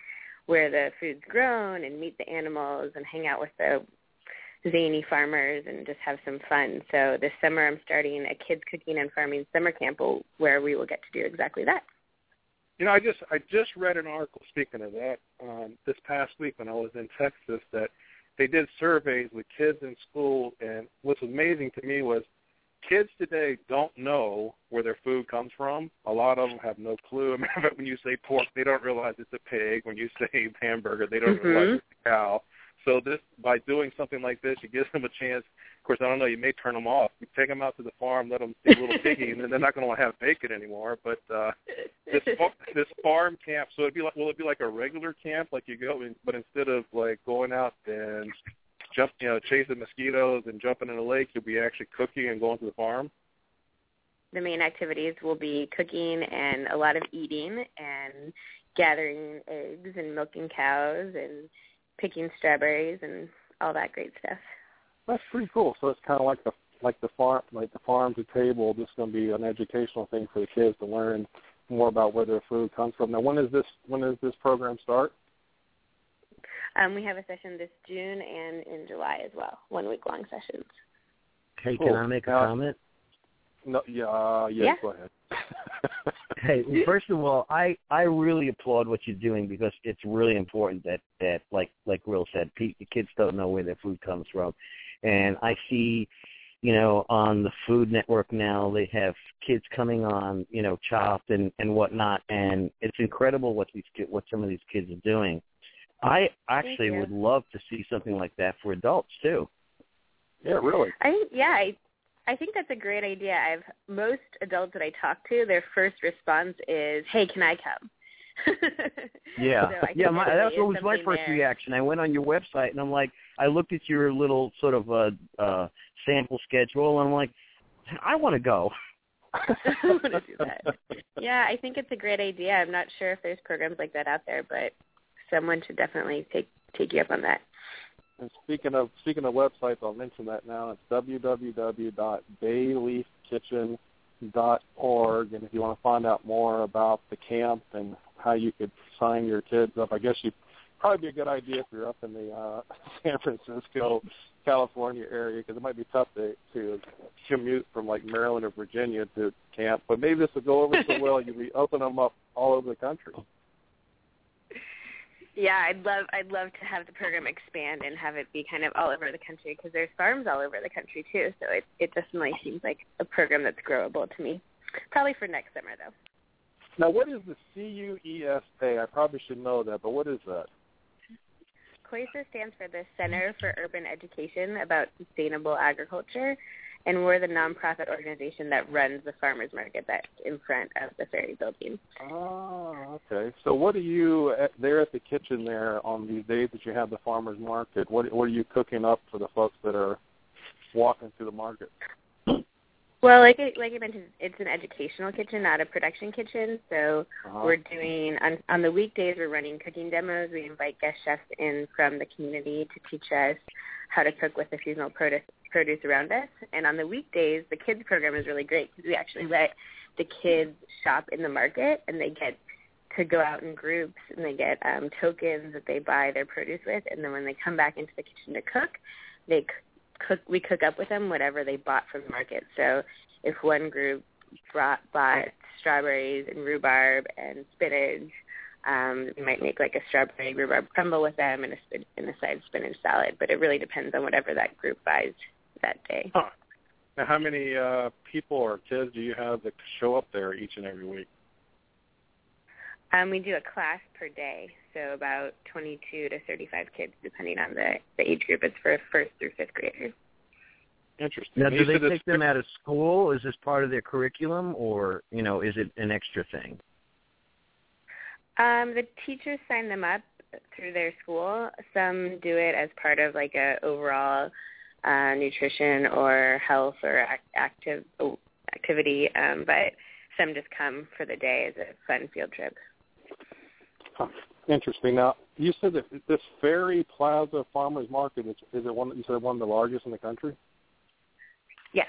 F: where the food's grown and meet the animals and hang out with the zany farmers and just have some fun. So this summer I'm starting a kids cooking and farming summer camp where we will get to do exactly that.
C: You know, I just I just read an article, speaking of that, um, this past week when I was in Texas, that they did surveys with kids in school, and what's amazing to me was kids today don't know where their food comes from. A lot of them have no clue. I mean, when you say pork, they don't realize it's a pig. When you say hamburger, they don't mm-hmm. realize it's a cow. So this, by doing something like this, it gives them a chance. Of course, I don't know, you may turn them off. You take them out to the farm, let them see a little piggy, and then they're not going to want to have bacon anymore. But uh, this this farm camp, so it'd be like, will it be like a regular camp, like you go, in, but instead of like going out and jump, you know, chasing mosquitoes and jumping in a lake, you'll be actually cooking and going to the farm?
F: The main activities will be cooking and a lot of eating and gathering eggs and milking cows and picking strawberries and all that great stuff.
C: That's pretty cool. So it's kind of like the like the farm like the farm to table. This is going to be an educational thing for the kids to learn more about where their food comes from. Now, when is this when does this program start?
F: Um, we have a session this June and in July as well, one week long sessions.
D: Hey,
C: cool.
D: Can I make a
C: uh,
D: comment?
C: No, yeah, uh, yes,
F: yeah.
C: Go ahead.
D: Hey, well, first of all, I, I really applaud what you're doing because it's really important that, that like like Will said, the kids don't know where their food comes from. And I see, you know, on the Food Network now, they have kids coming on, you know, Chopped and, and whatnot, and it's incredible what these what some of these kids are doing. I actually would love to see something like that for adults, too.
C: Yeah, really.
F: I yeah, I I think that's a great idea. I've most adults that I talk to, their first response is, "Hey, can I come?"
D: yeah,
F: so
D: yeah. My, that
F: really
D: was my first
F: there.
D: reaction. I went on your website and I'm like, I looked at your little sort of uh, uh, sample schedule and I'm like, I want to go.
F: I want to do that. Yeah, I think it's a great idea. I'm not sure if there's programs like that out there, but someone should definitely take take you up on that.
C: And speaking of speaking of websites, I'll mention that now. It's w w w dot bayleaf kitchen dot org, and if you want to find out more about the camp and how you could sign your kids up, I guess you'd probably be a good idea if you're up in the uh, San Francisco, California area, because it might be tough to, to commute from like Maryland or Virginia to camp. But maybe this will go over so well, you'll be opening them up all over the country.
F: Yeah, I'd love I'd love to have the program expand and have it be kind of all over the country because there's farms all over the country too. So it it definitely seems like a program that's growable to me. Probably for next summer though.
C: Now, what is the C U E S A? I probably should know that, but what is that?
F: COISA stands for the Center for Urban Education about Sustainable Agriculture, and we're the nonprofit organization that runs the farmers market that's in front of the Ferry building.
C: Oh, okay. So what are you at, there at the kitchen there on these days that you have the farmers market? What, what are you cooking up for the folks that are walking through the market?
F: Well, like I, like I mentioned, it's an educational kitchen, not a production kitchen. So uh-huh. we're doing, on, on the weekdays, we're running cooking demos. We invite guest chefs in from the community to teach us how to cook with the seasonal produce, produce around us. And on the weekdays, the kids program is really great because we actually let the kids shop in the market, and they get to go out in groups, and they get um, tokens that they buy their produce with. And then when they come back into the kitchen to cook, they cook. Cook, we cook up with them whatever they bought from the market. So if one group brought, bought strawberries and rhubarb and spinach, um, we might make like a strawberry rhubarb crumble with them and a, and a side spinach salad. But it really depends on whatever that group buys that day.
C: Huh. Now, how many uh, people or kids do you have that show up there each and every week?
F: Um, we do a class per day, so about twenty-two to thirty-five kids, depending on the, the age group. It's for first through fifth graders.
C: Interesting.
D: Now, do they take
C: this...
D: them out of school? Is this part of their curriculum, or, you know, is it an extra thing?
F: Um, the teachers sign them up through their school. Some do it as part of, like, a overall uh, nutrition or health or active activity, um, but some just come for the day as a fun field trip.
C: Huh. Interesting. Now, you said that this Ferry Plaza Farmers Market, is, is it one, you said one of the largest in the country?
F: Yes.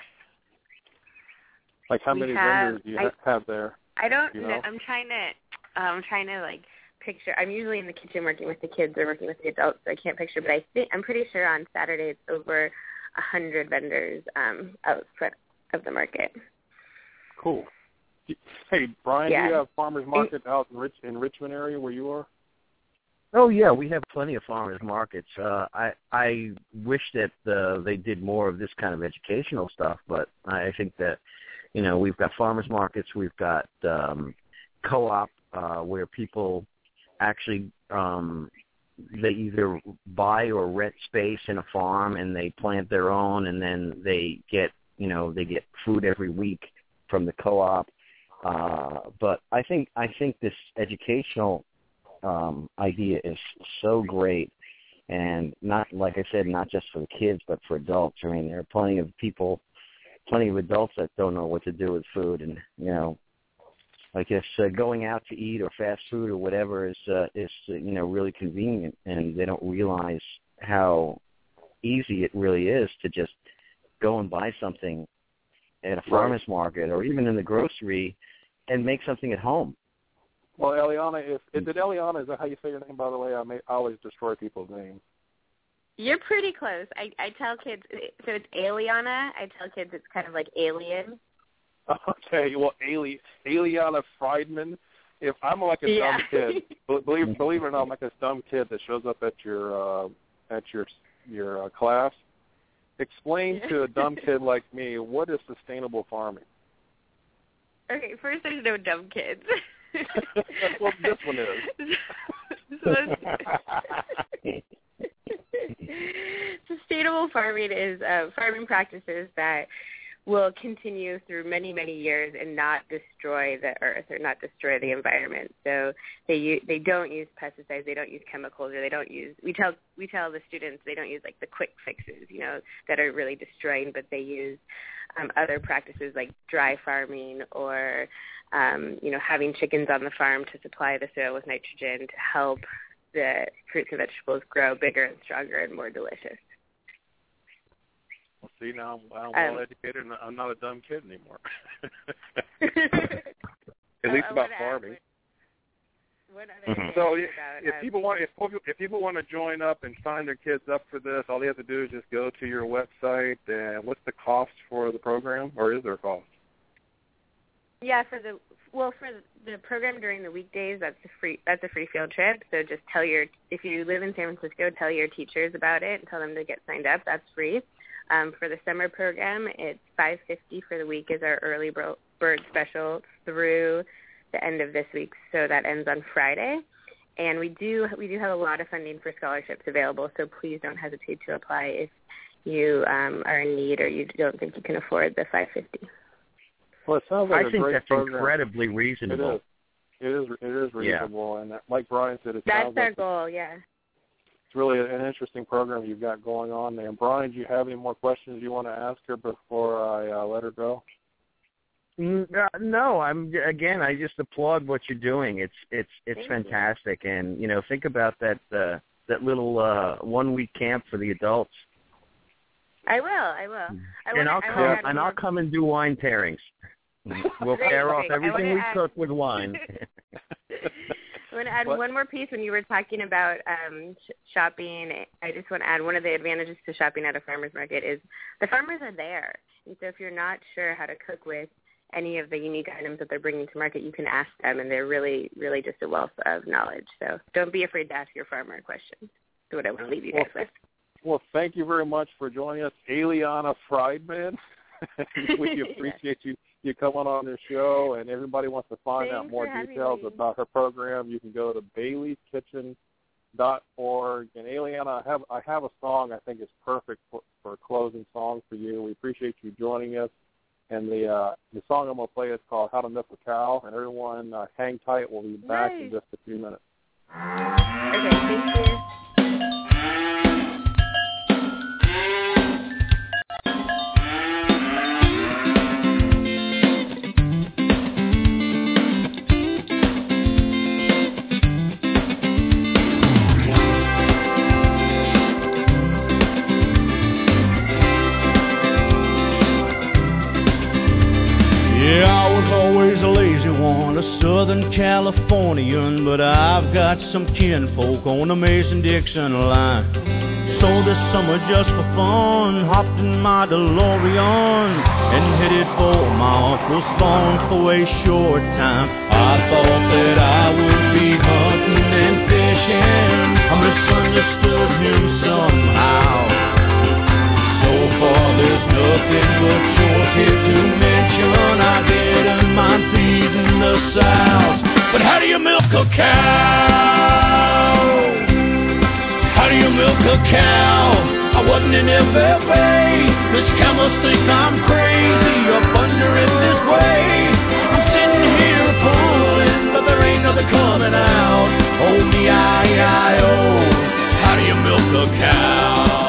C: Like how
F: we
C: many
F: have,
C: vendors do you
F: I,
C: have there?
F: I don't
C: you
F: know.
C: know.
F: I'm trying to, I'm trying to like picture. I'm usually in the kitchen working with the kids or working with the adults, so I can't picture. But I think I'm pretty sure on Saturday it's over a hundred vendors um, out front of the market.
C: Cool. Hey, Brian,
F: yeah.
C: do you have farmers market out in Rich in Richmond area where you are?
D: Oh yeah, we have plenty of farmers markets. Uh, I I wish that uh, they did more of this kind of educational stuff, but I think that you know we've got farmers markets, we've got um, co-op uh, where people actually um, they either buy or rent space in a farm and they plant their own, and then they get you know they get food every week from the co-op. Uh, but I think I think this educational um, idea is so great, and not like I said, not just for the kids, but for adults. I mean, there are plenty of people, plenty of adults that don't know what to do with food, and you know, I guess uh, going out to eat or fast food or whatever is uh, is uh, you know really convenient, and they don't realize how easy it really is to just go and buy something at a farmer's market or even in the grocery and make something at home.
C: Well, Eliana, if is it Eliana? Is that how you say your name? By the way, I may I always destroy people's names.
F: You're pretty close. I, I tell kids, so it's Eliana. I tell kids it's kind of like alien.
C: Okay, well, Ali, Eliana Friedman. If I'm like a
F: yeah.
C: dumb kid, believe believe it or not, I'm like a dumb kid that shows up at your uh, at your your uh, class. Explain to a dumb kid like me what is sustainable farming.
F: Okay, first there's no dumb kids.
C: Well, this one is.
F: so sustainable farming is uh, farming practices that will continue through many, many years and not destroy the earth or not destroy the environment. So they they don't use pesticides, they don't use chemicals, or they don't use. We tell we tell the students they don't use like the quick fixes, you know, that are really destroying, but they use um, other practices like dry farming or um, you know having chickens on the farm to supply the soil with nitrogen to help the fruits and vegetables grow bigger and stronger and more delicious.
C: Well, see, now I'm, I'm
F: um,
C: well educated and I'm not a dumb kid anymore. At least
F: uh,
C: about
F: what
C: farming.
F: What other
C: Mm-hmm. So if,
F: about,
C: if
F: um,
C: people want if, if people want to join up and sign their kids up for this, all they have to do is just go to your website. And what's the cost for the program, or is there a cost?
F: Yeah, for the well for the program during the weekdays, that's a free that's a free field trip. So just tell your if you live in San Francisco, tell your teachers about it and tell them to get signed up. That's free. Um, for the summer program, it's five hundred fifty dollars for the week is our early bird special through the end of this week. So that ends on Friday. And we do we do have a lot of funding for scholarships available, so please don't hesitate to apply if you um, are in need or you don't think you can afford the five hundred fifty dollars.
C: Well, it sounds like
D: I
C: a
D: think
C: great
D: that's
C: program.
D: incredibly reasonable.
C: It is. It is. It is reasonable,
D: yeah.
C: and like Brian said, it
F: that's
C: sounds
F: our
C: like
F: goal. Yeah.
C: It's really an interesting program you've got going on there. And Brian, do you have any more questions you want to ask her before I uh, let her go?
D: No, I'm again. I just applaud what you're doing. It's it's it's
F: Thank
D: fantastic, you. And you know, think about that uh, that little uh, one week camp for the adults.
F: I will. I will. I
D: and
F: wanna,
D: I'll
F: I
D: come
F: wanna
D: and I'll come and do wine pairings. We'll
F: Great,
D: pair off
F: great.
D: everything we
F: add...
D: cook with wine.
F: I want to add
C: what?
F: one more piece when you were talking about um, sh- shopping. I just want to add one of the advantages to shopping at a farmer's market is the farmers are there. And so if you're not sure how to cook with any of the unique items that they're bringing to market, you can ask them, and they're really, really just a wealth of knowledge. So don't be afraid to ask your farmer questions. That's what I want to leave you guys
C: well,
F: with.
C: Well, thank you very much for joining us, Eliana Friedman. We appreciate you. You coming on this show, and everybody wants to find
F: Thanks
C: out more
F: for
C: details
F: having me.
C: about her program. You can go to bailey's kitchen dot org. And Eliana, I have I have a song I think is perfect for, for a closing song for you. We appreciate you joining us. And the uh, the song I'm going to play is called How to Milk a Cow. And everyone, uh, hang tight. We'll be back
F: nice.
C: in just a few minutes.
F: Okay, thank you.
G: Southern California. Californian, but I've got some kinfolk on the Mason-Dixon line. So this summer, just for fun, hopped in my DeLorean and headed for my uncle's farm for a short time. I thought that I would be hunting and fishing. I misunderstood him somehow. So far there's nothing but chores here to mention. I didn't mind feeding the sows, but how do you milk a cow? How do you milk a cow? I wasn't in F F A. This cow must think I'm crazy up under it this way. I'm sitting here pulling, but there ain't nothing coming out. Oh, me I I O. How do you milk a cow?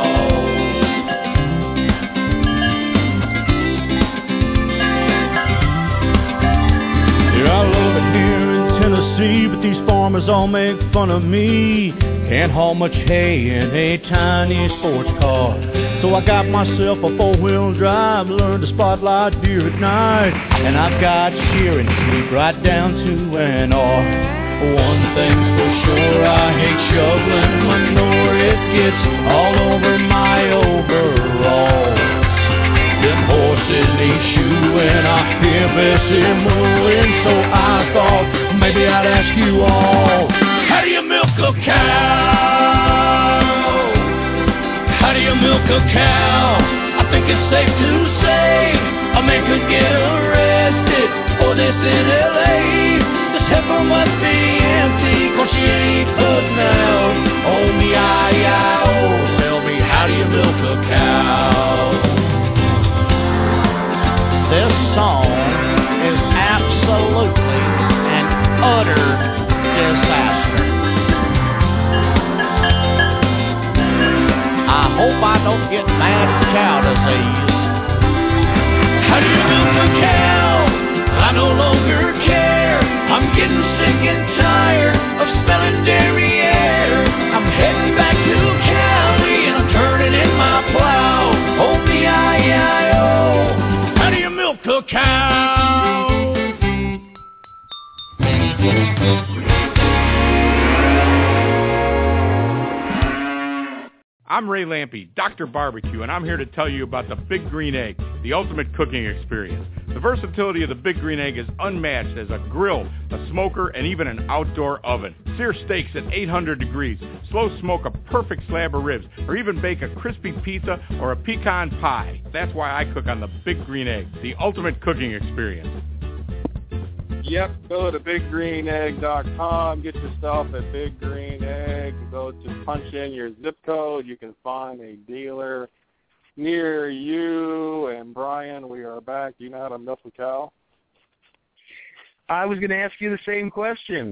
G: I love it here in Tennessee, but these farmers all make fun of me. Can't haul much hay in a tiny sports car. So I got myself a four-wheel drive, learned to spotlight deer at night. And I've got shearing sheep right down to an R. One thing's for sure, I hate shoveling manure. It gets all over my overalls. Them horses need shoeing, I hear Bessie mooing. So I thought maybe I'd ask you all, how do you milk a cow? How do you milk a cow? I think it's safe to say a man could get arrested for this in L A. This heifer must be empty, cause she ain't putting out. Oh, me I I O, tell me, how do you milk a cow? This song is absolutely an utter disaster. I hope I don't get mad cow disease. How do you milk a cow? I no longer care. I'm getting sick and tired of smelling dairy air. I'm heading back to Cali and I'm turning in my plow. Oh, B I I O. How do you milk a cow?
H: I'm Ray Lampe, Doctor Barbecue, and I'm here to tell you about the Big Green Egg, the ultimate cooking experience. The versatility of the Big Green Egg is unmatched as a grill, a smoker, and even an outdoor oven. Sear steaks at eight hundred degrees, slow smoke a perfect slab of ribs, or even bake a crispy pizza or a pecan pie. That's why I cook on the Big Green Egg, the ultimate cooking experience.
C: Yep, go to big green egg dot com, get yourself a Big Green Egg, go to punch in your zip code, you can find a dealer near you. And Brian, we are back. Do you know how to milk a cow?
D: I was going to ask you the same question.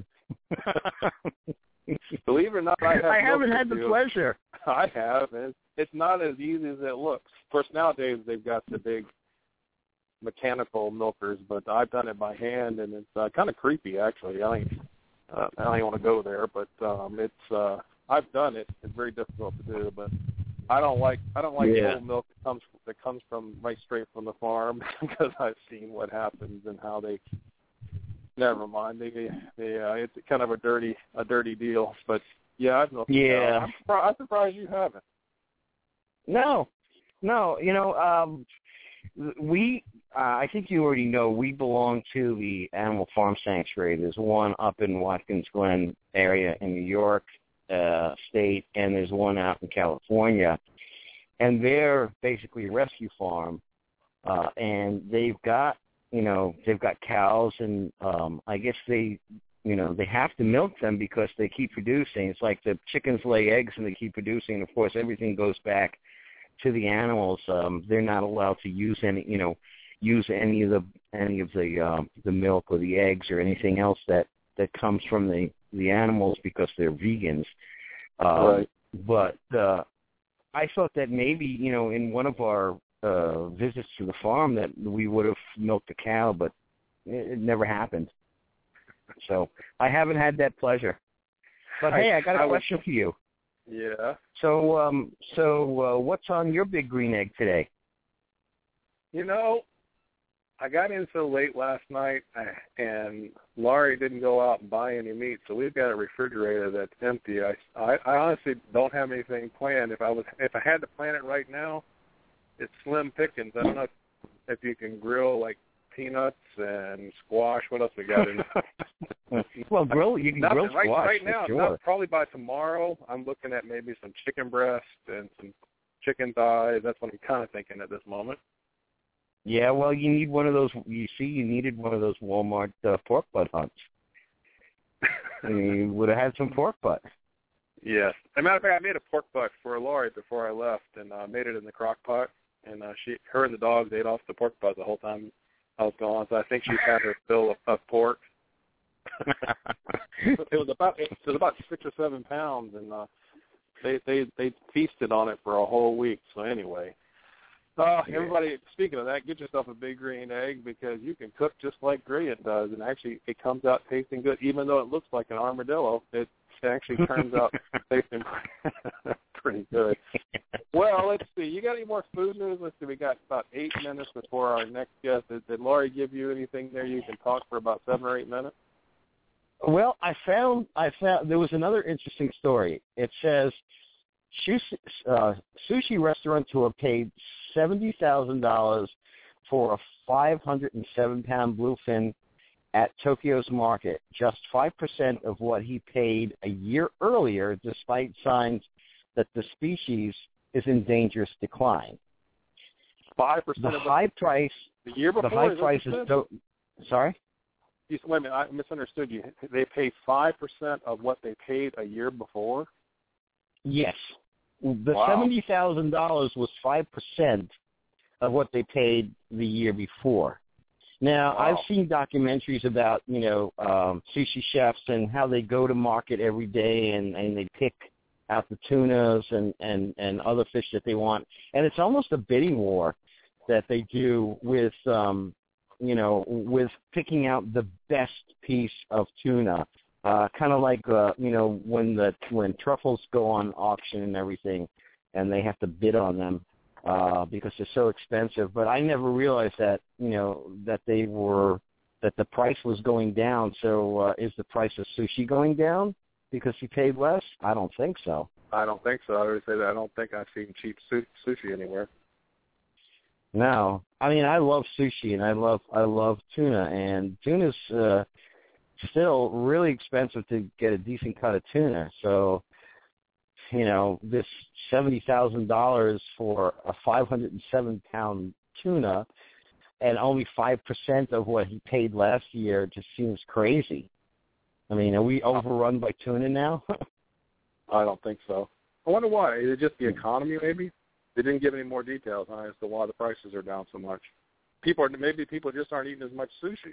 C: Believe it or not, I, have
D: I haven't had the
C: you.
D: pleasure.
C: I have. It's, it's not as easy as it looks. Of course, nowadays they've got the big mechanical milkers, but I've done it by hand, and it's uh, kind of creepy, actually. I ain't, uh, I don't even want to go there, but um, it's uh, I've done it. It's very difficult to do, but I don't like I don't like
D: yeah.
C: the old milk that comes that comes from right straight from the farm because I've seen what happens and how they. Never mind. They, they, uh, it's kind of a dirty a dirty deal, but yeah, I've milked.
D: Yeah,
C: I'm, surprised, I'm surprised you haven't.
D: No, no. You know, um, we. Uh, I think you already know we belong to the Animal Farm Sanctuary. There's one up in Watkins Glen area in New York uh, State, and there's one out in California. And they're basically a rescue farm, uh, and they've got, you know, they've got cows, and um, I guess they, you know, they have to milk them because they keep producing. It's like the chickens lay eggs and they keep producing, and of course everything goes back to the animals. Um, they're not allowed to use any, you know, use any of the any of the um, the milk or the eggs or anything else that, that comes from the, the animals because they're vegans. Um,
C: right.
D: But uh, I thought that maybe, you know, in one of our uh, visits to the farm that we would have milked a cow, but it, it never happened. So I haven't had that pleasure. But hey, I got a I question was, for you.
C: Yeah.
D: So um, so uh, what's on your Big Green Egg today?
C: You know, I got in so late last night, and Laurie didn't go out and buy any meat, so we've got a refrigerator that's empty. I, I, I honestly don't have anything planned. If I was, if I had to plan it right now, it's slim pickings. I don't know if, if you can grill like peanuts and squash. What else we got in?
D: Well, grill you can
C: Nothing.
D: grill
C: right,
D: squash
C: right
D: for
C: now.
D: sure.
C: Not, probably by tomorrow, I'm looking at maybe some chicken breast and some chicken thighs. That's what I'm kind of thinking at this moment.
D: Yeah, well, you need one of those. You see, you needed one of those Walmart uh, pork butt hunts. You would have had some pork butt.
C: Yes. As a matter of fact, I made a pork butt for Laurie before I left, and uh, made it in the crock pot. And uh, she, her and the dogs ate off the pork butt the whole time I was gone. So I think she's had her fill of, of pork. it was about it was about six or seven pounds, and uh, they they they feasted on it for a whole week. So anyway. Uh, everybody, speaking of that, get yourself a Big Green Egg because you can cook just like Grilliant does, and actually it comes out tasting good. Even though it looks like an armadillo, it actually turns out tasting pretty good. Well, let's see. You got any more food news? Let's see. We got about eight minutes before our next guest. Did, did Laurie give you anything there you can talk for about seven or eight minutes?
D: Well, I found I found there was another interesting story. It says sushi, uh, sushi restaurateur paid seventy thousand dollars for a five hundred seven pound bluefin at Tokyo's market, just five percent of what he paid a year earlier, despite signs that the species is in dangerous decline.
C: five percent
D: the
C: of
D: high price,
C: the year before?
D: The high
C: is
D: price is, do, sorry?
C: You, wait a minute, I misunderstood you. They pay five percent of what they paid a year before?
D: Yes. The
C: wow.
D: seventy thousand dollars was five percent of what they paid the year before. Now,
C: wow.
D: I've seen documentaries about, you know, um, sushi chefs and how they go to market every day and, and they pick out the tunas and, and, and other fish that they want. And it's almost a bidding war that they do with, um, you know, with picking out the best piece of tuna. Uh, kind of like, uh, you know, when the when truffles go on auction and everything, and they have to bid on them uh, because they're so expensive. But I never realized that, you know, that they were that the price was going down. So uh, is the price of sushi going down because he paid less? I don't think so.
C: I don't think so. I would say that I don't think I've seen cheap su- sushi anywhere.
D: No, I mean I love sushi and I love I love tuna, and tuna's uh, still really expensive to get a decent cut of tuna. So, you know, this seventy thousand dollars for a five hundred seven pound tuna and only five percent of what he paid last year just seems crazy. I mean, are we overrun by tuna now?
C: I don't think so. I wonder why. Is it just the economy maybe? They didn't give any more details on as to why the prices are down so much. People are, maybe people just aren't eating as much sushi.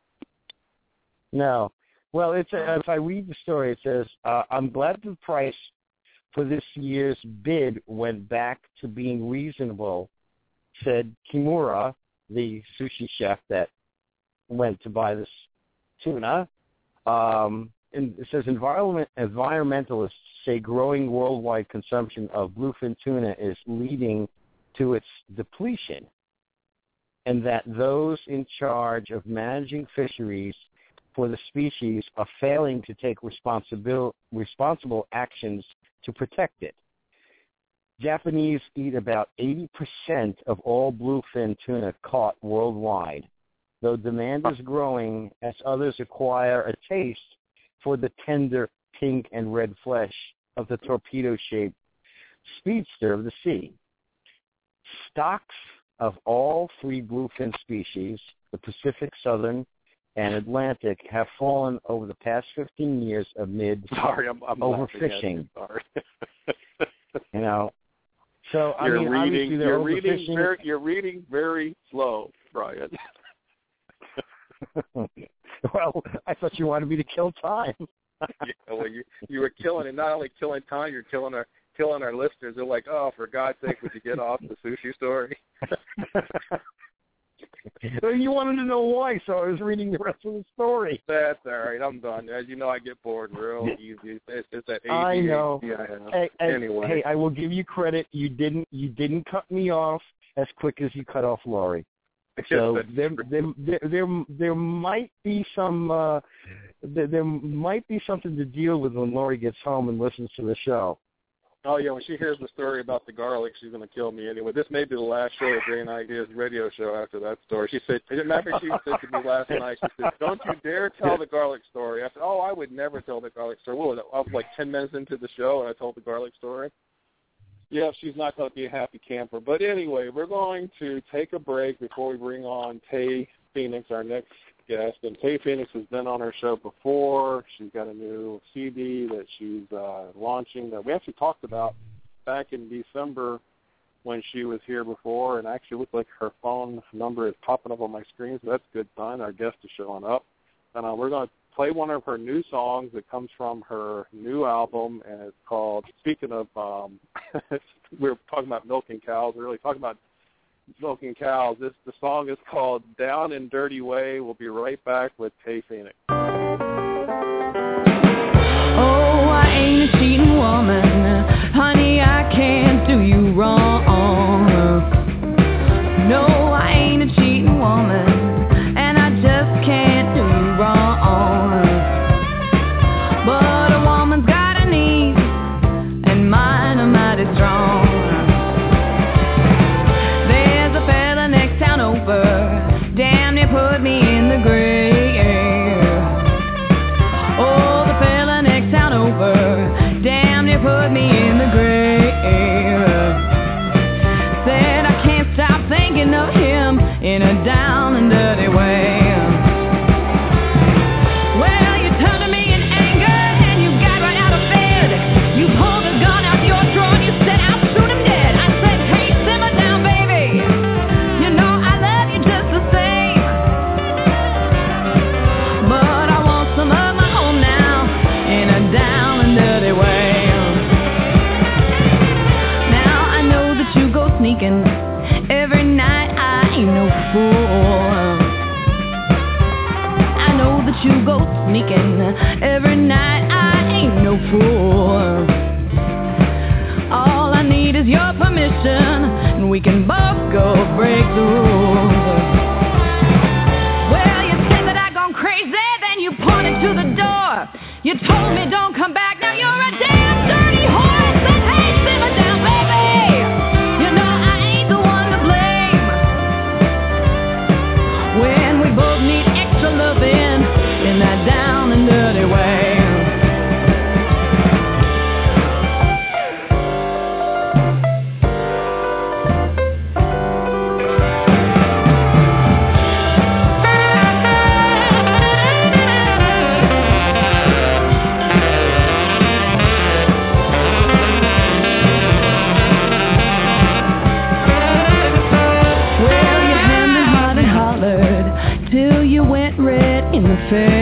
D: No. Well, it's a, if I read the story, it says, uh, I'm glad the price for this year's bid went back to being reasonable, said Kimura, the sushi chef that went to buy this tuna. Um, and it says environment, environmentalists say growing worldwide consumption of bluefin tuna is leading to its depletion, and that those in charge of managing fisheries for the species are failing to take responsible responsible actions to protect it. Japanese eat about eighty percent of all bluefin tuna caught worldwide, though demand is growing as others acquire a taste for the tender pink and red flesh of the torpedo-shaped speedster of the sea. Stocks of all three bluefin species, the Pacific, Southern, and Atlantic, have fallen over the past fifteen years amid
C: Sorry, I'm, I'm
D: overfishing.
C: Sorry.
D: You know, so I
C: you're
D: mean,
C: reading,
D: obviously they're
C: you're
D: overfishing.
C: reading very, you're reading very slow, Brian.
D: Well, I thought you wanted me to kill time.
C: Yeah, well, you you were killing, and not only killing time, you're killing our killing our listeners. They're like, oh, for God's sake, would you get off the sushi story?
D: You wanted to know why, so I was reading the rest of the story.
C: That's all right. I'm done. As you know, I get bored real easy. It's, it's that A D H D
D: I know.
C: I have.
D: Hey, hey,
C: anyway,
D: hey, I will give you credit. You didn't you didn't cut me off as quick as you cut off Laurie. So there, there, there, there, there might be some, uh, there, there might be something to deal with when Lori gets home and listens to the show.
C: Oh, yeah, when she hears the story about the garlic, she's going to kill me anyway. This may be the last show of Great Ideas radio show after that story. She said, remember she said to me last night, she said, don't you dare tell the garlic story. I said, oh, I would never tell the garlic story. What was it? I was like ten minutes into the show, and I told the garlic story. Yeah, she's not going to be a happy camper. But anyway, we're going to take a break before we bring on Tay Phoenix, our next guest. And Tay Phoenix has been on our show before. She's got a new C D that she's uh, launching that we actually talked about back in December when she was here before. And actually looked like her phone number is popping up on my screen, so that's a good sign. Our guest is showing up. And uh, we're going to play one of her new songs that comes from her new album, and it's called, speaking of, um, we were talking about milking cows, we're really talking about milking cows. This The song is called Down and Dirty Way. We'll be right back with Tay Phoenix.
E: Oh, I ain't a cheating woman. Honey, I can't do you wrong. No, I ain't a cheating woman, and I just can't do you wrong. But a woman's got a need, and mine are mighty strong. There's a fella next town over, damn near put me in the grave. Oh, the fella next town over, damn near put me in the grave. Said I can't stop thinking of him in a down and dirty way. Every night I ain't no fool. I know that you go sneaking. Every night I ain't no fool. All I need is your permission, and we can both go break the rules. Well, you said that I gone crazy, then you pointed to the door. You told me don't come back, now you're a damn dirty whore. Said, hey, simmer down, baby. Both need extra loving in that down and dirty way. In the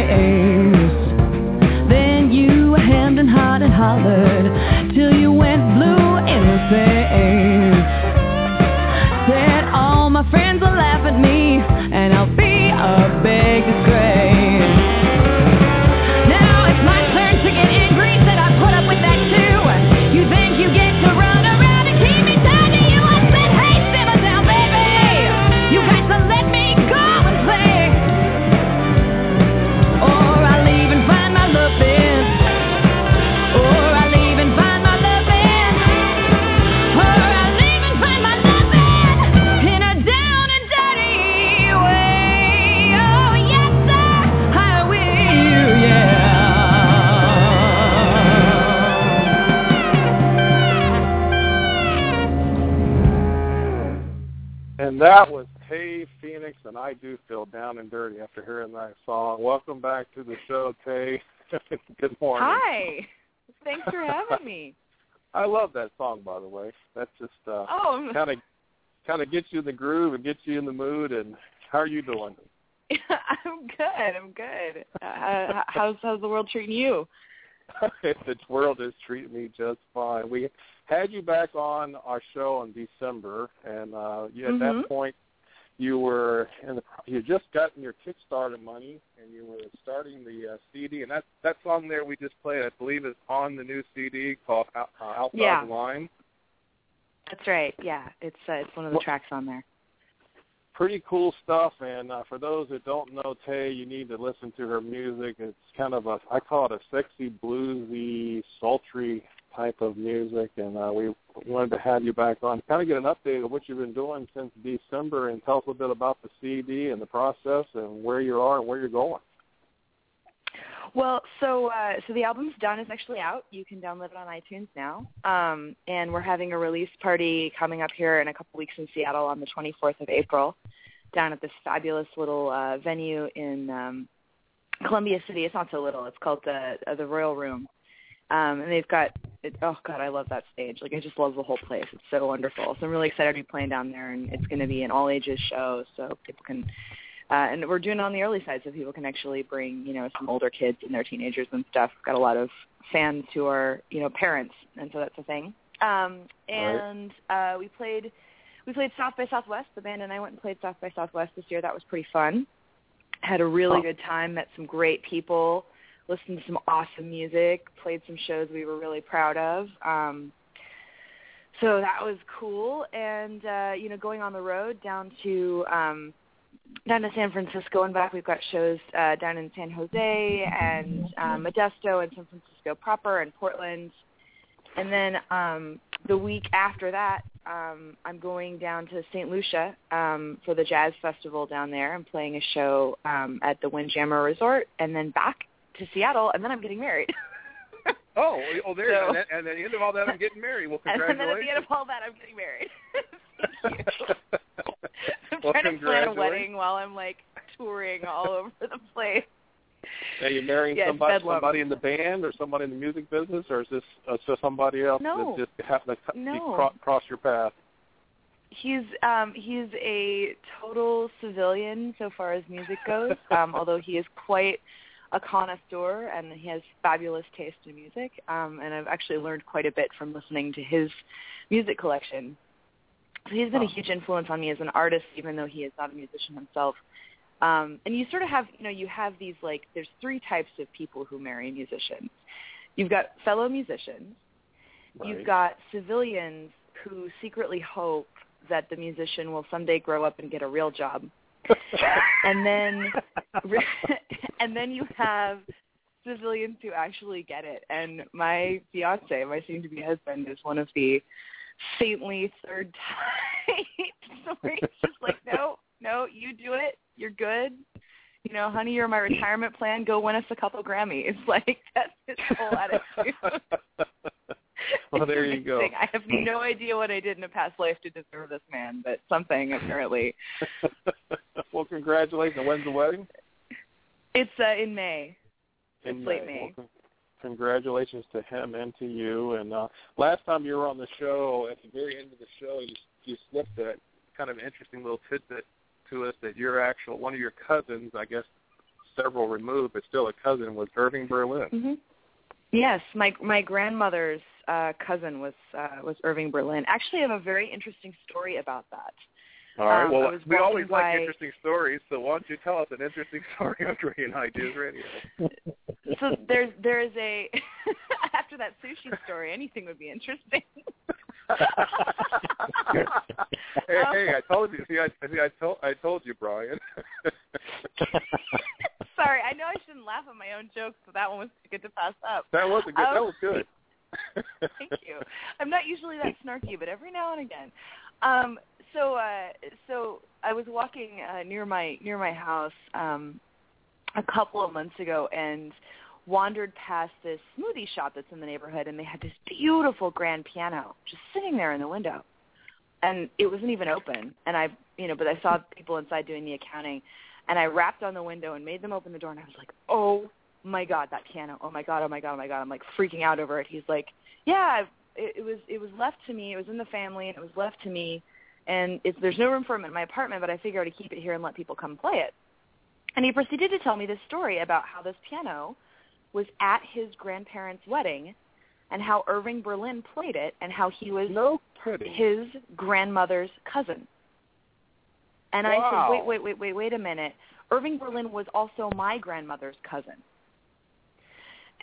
E: face, then you hemmed and hawed and hollered till you went blue in the face. Said all my friends will laugh at me and I'll be a big disgrace. Now it's my turn to get angry, said I put up with that too. You think you get to run around and keep me down to you? I said, hey, simmer down, baby. You got to let me go and play.
C: And that was Tay Phoenix, and I do feel down and dirty after hearing that song. Welcome back to the show, Tay. Good morning.
I: Hi. Thanks for having me.
C: I love that song, by the way. That just uh,
I: oh.
C: kind of kind of gets you in the groove and gets you in the mood. And how are you doing?
I: I'm good. I'm good. Uh, how's how's the world treating you?
C: The world is treating me just fine. We had you back on our show in December, and uh, you, at
I: mm-hmm.
C: that point, you were in the you had just gotten your Kickstarter money, and you were starting the uh, C D. And that that song there we just played, I believe, is on the new C D called uh, Outside
I: yeah.
C: the Line.
I: That's right. Yeah, it's uh, it's one of the
C: well,
I: tracks on there.
C: pretty cool stuff. And uh, for those that don't know Tay, you need to listen to her music. It's kind of a, I call it a sexy, bluesy, sultry type of music. And uh, we wanted to have you back on, kind of get an update of what you've been doing since December, and tell us a little bit about the C D and the process and where you are and where you're going.
I: Well, so uh, so the album's done. It's actually out. You can download it on iTunes now. Um, and we're having a release party coming up here in a couple weeks in Seattle on the twenty-fourth of April, down at this fabulous little uh, venue in um, Columbia City. It's not so little. It's called the uh, the Royal Room. Um, and they've got, it, oh, God, I love that stage. Like, I just love the whole place. It's so wonderful. So I'm really excited to be playing down there, and it's going to be an all-ages show, so people can, uh, and we're doing it on the early side so people can actually bring, you know, some older kids and their teenagers and stuff. We've got a lot of fans who are, you know, parents, and so that's a thing. Um, and uh, we played we played South by Southwest. The band and I went and played South by Southwest this year. That was pretty fun. Had a really good time, met some great people, listened to some awesome music, played some shows we were really proud of. Um, so that was cool. And, uh, you know, going on the road down to um, down to San Francisco and back, we've got shows uh, down in San Jose and um, Modesto and San Francisco proper and Portland. And then um, the week after that, um, I'm going down to Saint Lucia um, for the Jazz Festival down there. I'm playing a show um, at the Windjammer Resort, and then back to Seattle, and then I'm getting married.
C: oh, oh, there,
I: so,
C: and, then, and at the end of all that, I'm getting married. Well, congratulations.
I: And then at the end of all that, I'm getting married. Thank you. I'm
C: well,
I: trying to plan a wedding while I'm, like, touring all over the place.
C: Are you marrying
I: yeah,
C: somebody, somebody in the band or somebody in the music business, or is this uh, so somebody else
I: no.
C: that just happened to
I: no.
C: cross, cross your path?
I: He's um, he's a total civilian so far as music goes, um, although he is quite a connoisseur and he has fabulous taste in music. Um, and I've actually learned quite a bit from listening to his music collection. So he's been oh. a huge influence on me as an artist, even though he is not a musician himself. Um, and you sort of have, you know, you have these, like, there's three types of people who marry musicians. You've got fellow musicians. Right. You've got civilians who secretly hope that the musician will someday grow up and get a real job. and then and then you have civilians who actually get it. And my fiancé, my soon-to-be husband, is one of the saintly third types. So he's just like, no, no, you do it. You're good. You know, honey, you're my retirement plan. Go win us a couple Grammys. Like, that's his whole attitude.
C: Well, there you go.
I: I have no idea what I did in a past life to deserve this man, but something, apparently.
C: Well, congratulations. When's the wedding?
I: It's uh, in May.
C: In
I: it's
C: May.
I: late May.
C: Well, congratulations to him and to you. And uh, last time you were on the show, at the very end of the show, you, you slipped a kind of interesting little tidbit to us that your actual, one of your cousins, I guess several removed, but still a cousin, was Irving Berlin.
I: Mm-hmm. Yes, my my grandmother's uh, cousin was uh, was Irving Berlin. Actually, I have a very interesting story about that.
C: All right.
I: Um,
C: well, we always
I: by...
C: like interesting stories, so why don't you tell us an interesting story on Brilliant Ideas Radio?
I: So there's there's a after that sushi story, anything would be interesting.
C: hey, hey, I told you. See, I, see, I told, I told you, Brian.
I: Sorry, I know I shouldn't laugh at my own jokes, but that one was too good to pass up.
C: That was a good.
I: Um,
C: that was good.
I: Thank you. I'm not usually that snarky, but every now and again. Um, so, uh, so I was walking uh, near my near my house um, a couple of months ago, and wandered past this smoothie shop that's in the neighborhood, and they had this beautiful grand piano just sitting there in the window, and it wasn't even open. And I, you know, but I saw people inside doing the accounting, and I rapped on the window and made them open the door, and I was like, oh my God, that piano! Oh my God! Oh my God! Oh my God! I'm like freaking out over it. He's like, yeah, it, it was it was left to me. It was in the family, and it was left to me, and it's, there's no room for it in my apartment, but I figured I'd keep it here and let people come play it. And he proceeded to tell me this story about how this piano was at his grandparents' wedding, and how Irving Berlin played it, and how he was
C: no
I: his grandmother's cousin. And
C: wow.
I: I said, wait, wait, wait, wait, wait a minute. Irving Berlin was also my grandmother's cousin.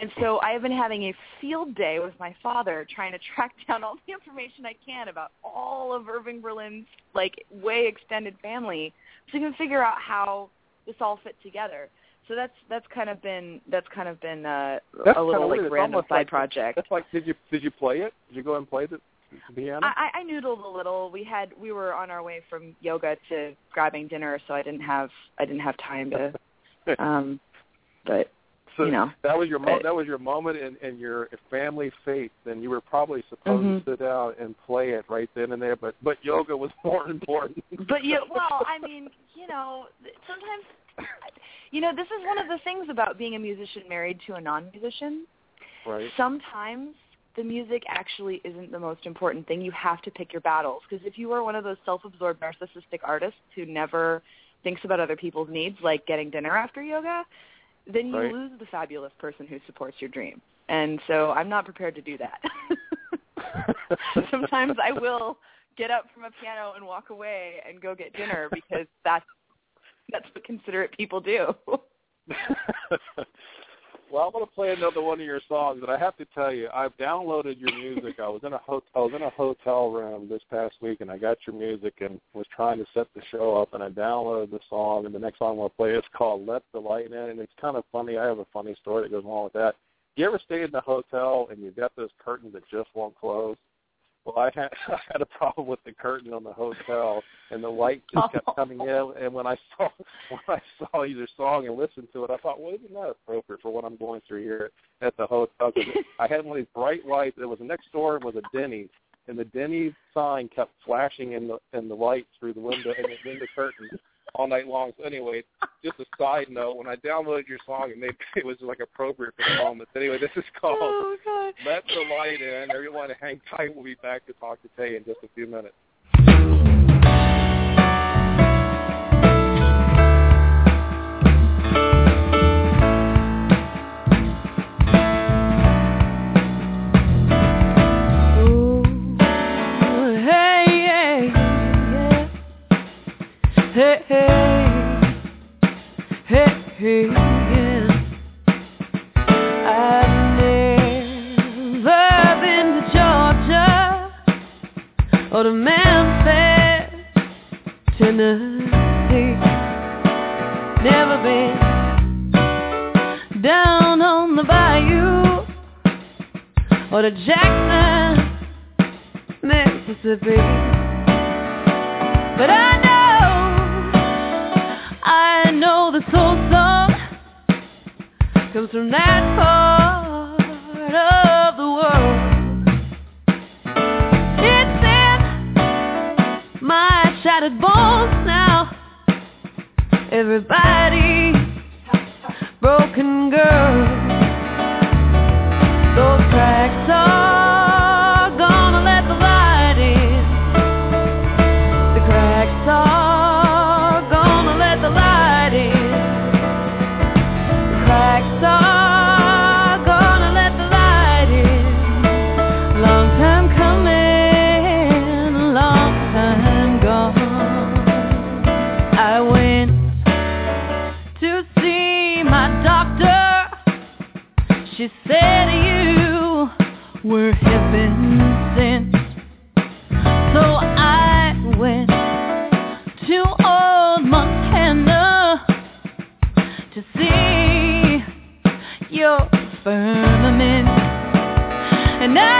I: And so I have been having a field day with my father trying to track down all the information I can about all of Irving Berlin's, like, way extended family so we can figure out how this all fit together. So that's that's kind of been that's kind of been uh, a little like random side
C: like,
I: project.
C: That's like did you did you play it? Did you go and play the, the piano?
I: I, I noodled a little. We had we were on our way from yoga to grabbing dinner, so I didn't have I didn't have time to. Um, but
C: so
I: you know
C: that was your mo-
I: but,
C: that was your moment in, in your family faith. Then you were probably supposed
I: mm-hmm.
C: to sit down and play it right then and there. But but yoga was more important.
I: But yeah, well, I mean, you know, sometimes. You know, this is one of the things about being a musician married to a non-musician.
C: Right.
I: Sometimes the music actually isn't the most important thing. You have to pick your battles. Because if you are one of those self-absorbed narcissistic artists who never thinks about other people's needs, like getting dinner after yoga, then you
C: right.
I: lose the fabulous person who supports your dream. And so I'm not prepared to do that. Sometimes I will get up from a piano and walk away and go get dinner because that's That's what considerate people do.
C: Well, I'm going to play another one of your songs, and I have to tell you, I've downloaded your music. I was in a hotel, I was in a hotel room this past week, and I got your music and was trying to set the show up, and I downloaded the song, and the next song I'm going to play is called "Let the Light In," and it's kind of funny. I have a funny story that goes along with that. You ever stayed in a hotel and you've got those curtains that just won't close? Well, I had I had a problem with the curtain on the hotel, and the light just kept coming in. And when I saw when I saw your song and listened to it, I thought, well, isn't that appropriate for what I'm going through here at the hotel? Cause I had one of these bright lights. It was next door was a Denny's, and the Denny's sign kept flashing in the in the light through the window and in the curtain all night long. So anyway, just a side note, when I downloaded your song, and they, it was like appropriate for the moment. Anyway, this is called
I: oh, God.
C: "Let the Light In." Everyone hang tight. We'll be back to talk to Tay in just a few minutes.
E: Hey, hey, hey, yeah. I've never been to Georgia or to Memphis, Tennessee. Never been down on the bayou or to Jackson, Mississippi. But I know I know the soul song comes from that part of the world. It's in my shattered bones now. Everybody, broken girl. Those cracks are gonna let the light in. The cracks are cracks are gonna let the light in. Long time coming, long time gone. I went to see my doctor. She said you were heaven sent. So I went to old Montana to see your firmament. And I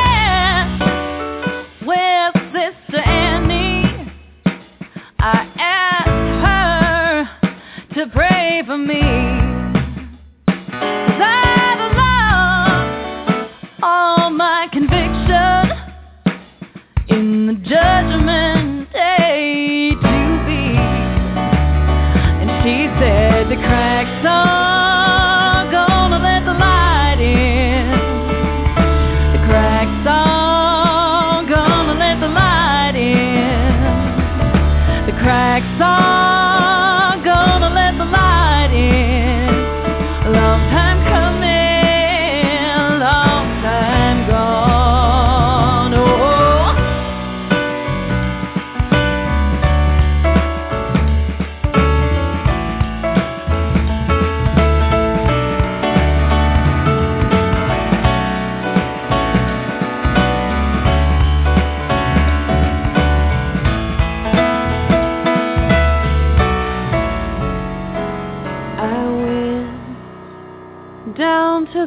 E: sat with Sister Annie. I asked her to pray for me, 'cause I've lost all my conviction in the judgment day to be. And she said the cracks are gonna let the light in. The cracks are gonna let the light in. The cracks are gonna let the light in. A long time coming, long time gone. Oh.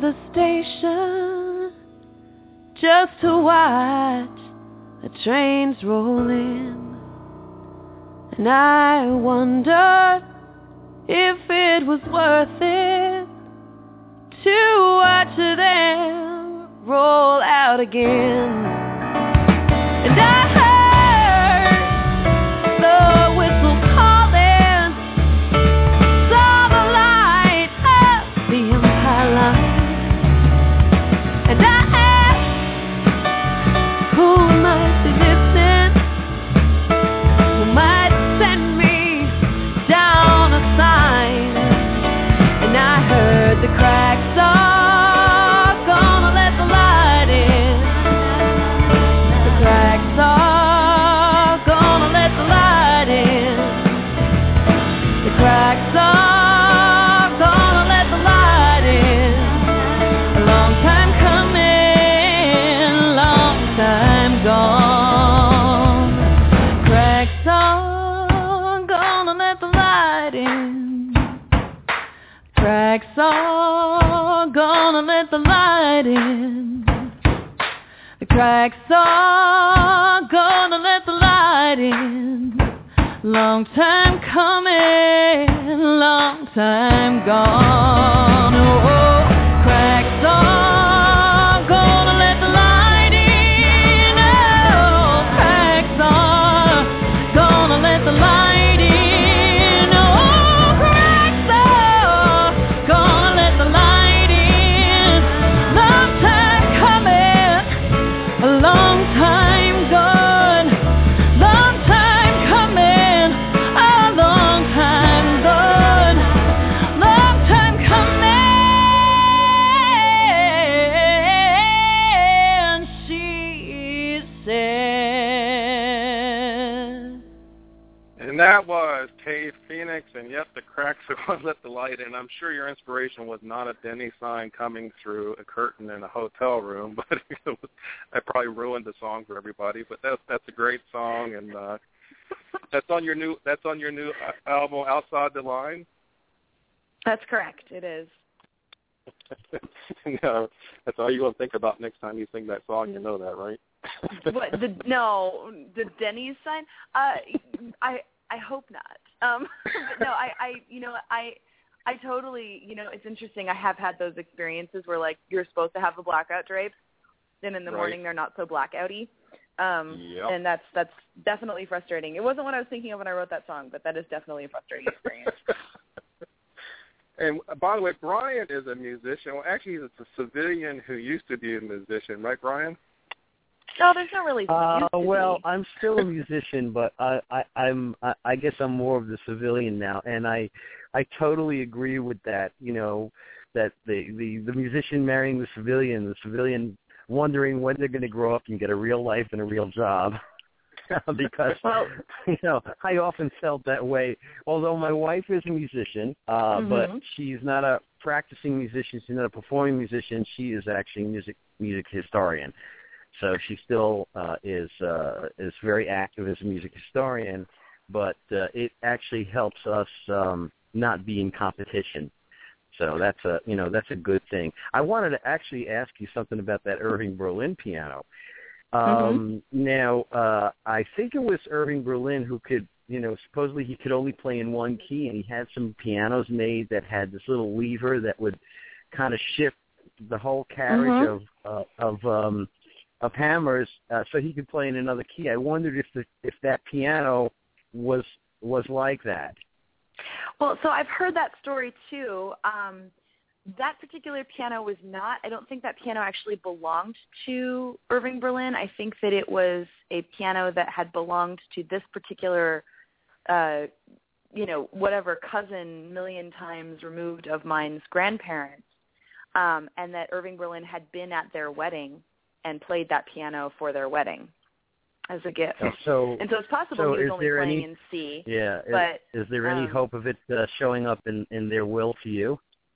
E: the station just to watch the trains roll in. And I wondered if it was worth it to watch them roll out again. And I heard the whistle calling, saw the light of the Empire Line. And I asked, who might be listening, who might send me down a sign. And I heard the cracks are gonna let the light in. The cracks are gonna let the light in. The cracks are gonna let the light in. A long time coming, long time gone. Cracks are gonna let the light in. Cracks are gonna let the light in. The cracks are gonna let the light in. Long time coming, long time gone. Oh, cracks are gonna let the light in. Oh, cracks are gonna let the light in. Oh, cracks are gonna let the light in. Long time coming, a long time gone. Long time coming, a long time gone. Long time coming, she said.
C: And that was Tay Phoenix, and yep, the cracks are going to let the light in. I'm sure your inspiration was not a Denny sign coming through a curtain in a hotel room, but it was, I probably ruined the song for everybody. But that's that's a great song, and uh, that's on your new that's on your new album, Outside the Line.
I: That's correct. It is.
C: No, that's all you're going to think about next time you sing that song. You know that, right?
I: What the no the Denny's sign? Uh, I I hope not. Um, but no, I, I you know I I totally you know it's interesting. I have had those experiences where like you're supposed to have the blackout drapes, then in the
C: Right.
I: morning they're not so blackouty. Um,
C: Yep.
I: and that's that's definitely frustrating. It wasn't what I was thinking of when I wrote that song, but that is definitely a frustrating experience.
C: And by the way, Brian is a musician. Well, actually, he's a civilian who used to be a musician, right, Brian?
I: No, there's no really.
D: Uh,
I: used to
D: well,
I: be.
D: I'm still a musician, but I, I, I'm, I, I guess I'm more of the civilian now, and I, I totally agree with that. You know, that the, the, the musician marrying the civilian, the civilian wondering when they're going to grow up and get a real life and a real job. Because,
I: well,
D: you know, I often felt that way. Although my wife is a musician, uh,
I: mm-hmm.
D: but she's not a practicing musician. She's not a performing musician. She is actually a music music historian. So she still uh, is uh, is very active as a music historian. But uh, it actually helps us um, not be in competition. So that's a you know that's a good thing. I wanted to actually ask you something about that Irving Berlin piano. Um, mm-hmm. Now, uh, I think it was Irving Berlin who could, you know, supposedly he could only play in one key, and he had some pianos made that had this little lever that would kind of shift the whole carriage
I: mm-hmm.
D: of uh, of um, of hammers, uh, so he could play in another key. I wondered if the, if that piano was was like that.
I: Well, so I've heard that story too. Um, That particular piano was not, I don't think that piano actually belonged to Irving Berlin. I think that it was a piano that had belonged to this particular, uh, you know, whatever cousin million times removed of mine's grandparents, um, and that Irving Berlin had been at their wedding and played that piano for their wedding as a gift.
D: Oh, so,
I: and so it's possible
D: so
I: he was
D: is
I: only
D: there
I: playing
D: any,
I: in C.
D: Yeah.
I: But,
D: is, is there any
I: um,
D: hope of it uh, showing up in, in their will to you?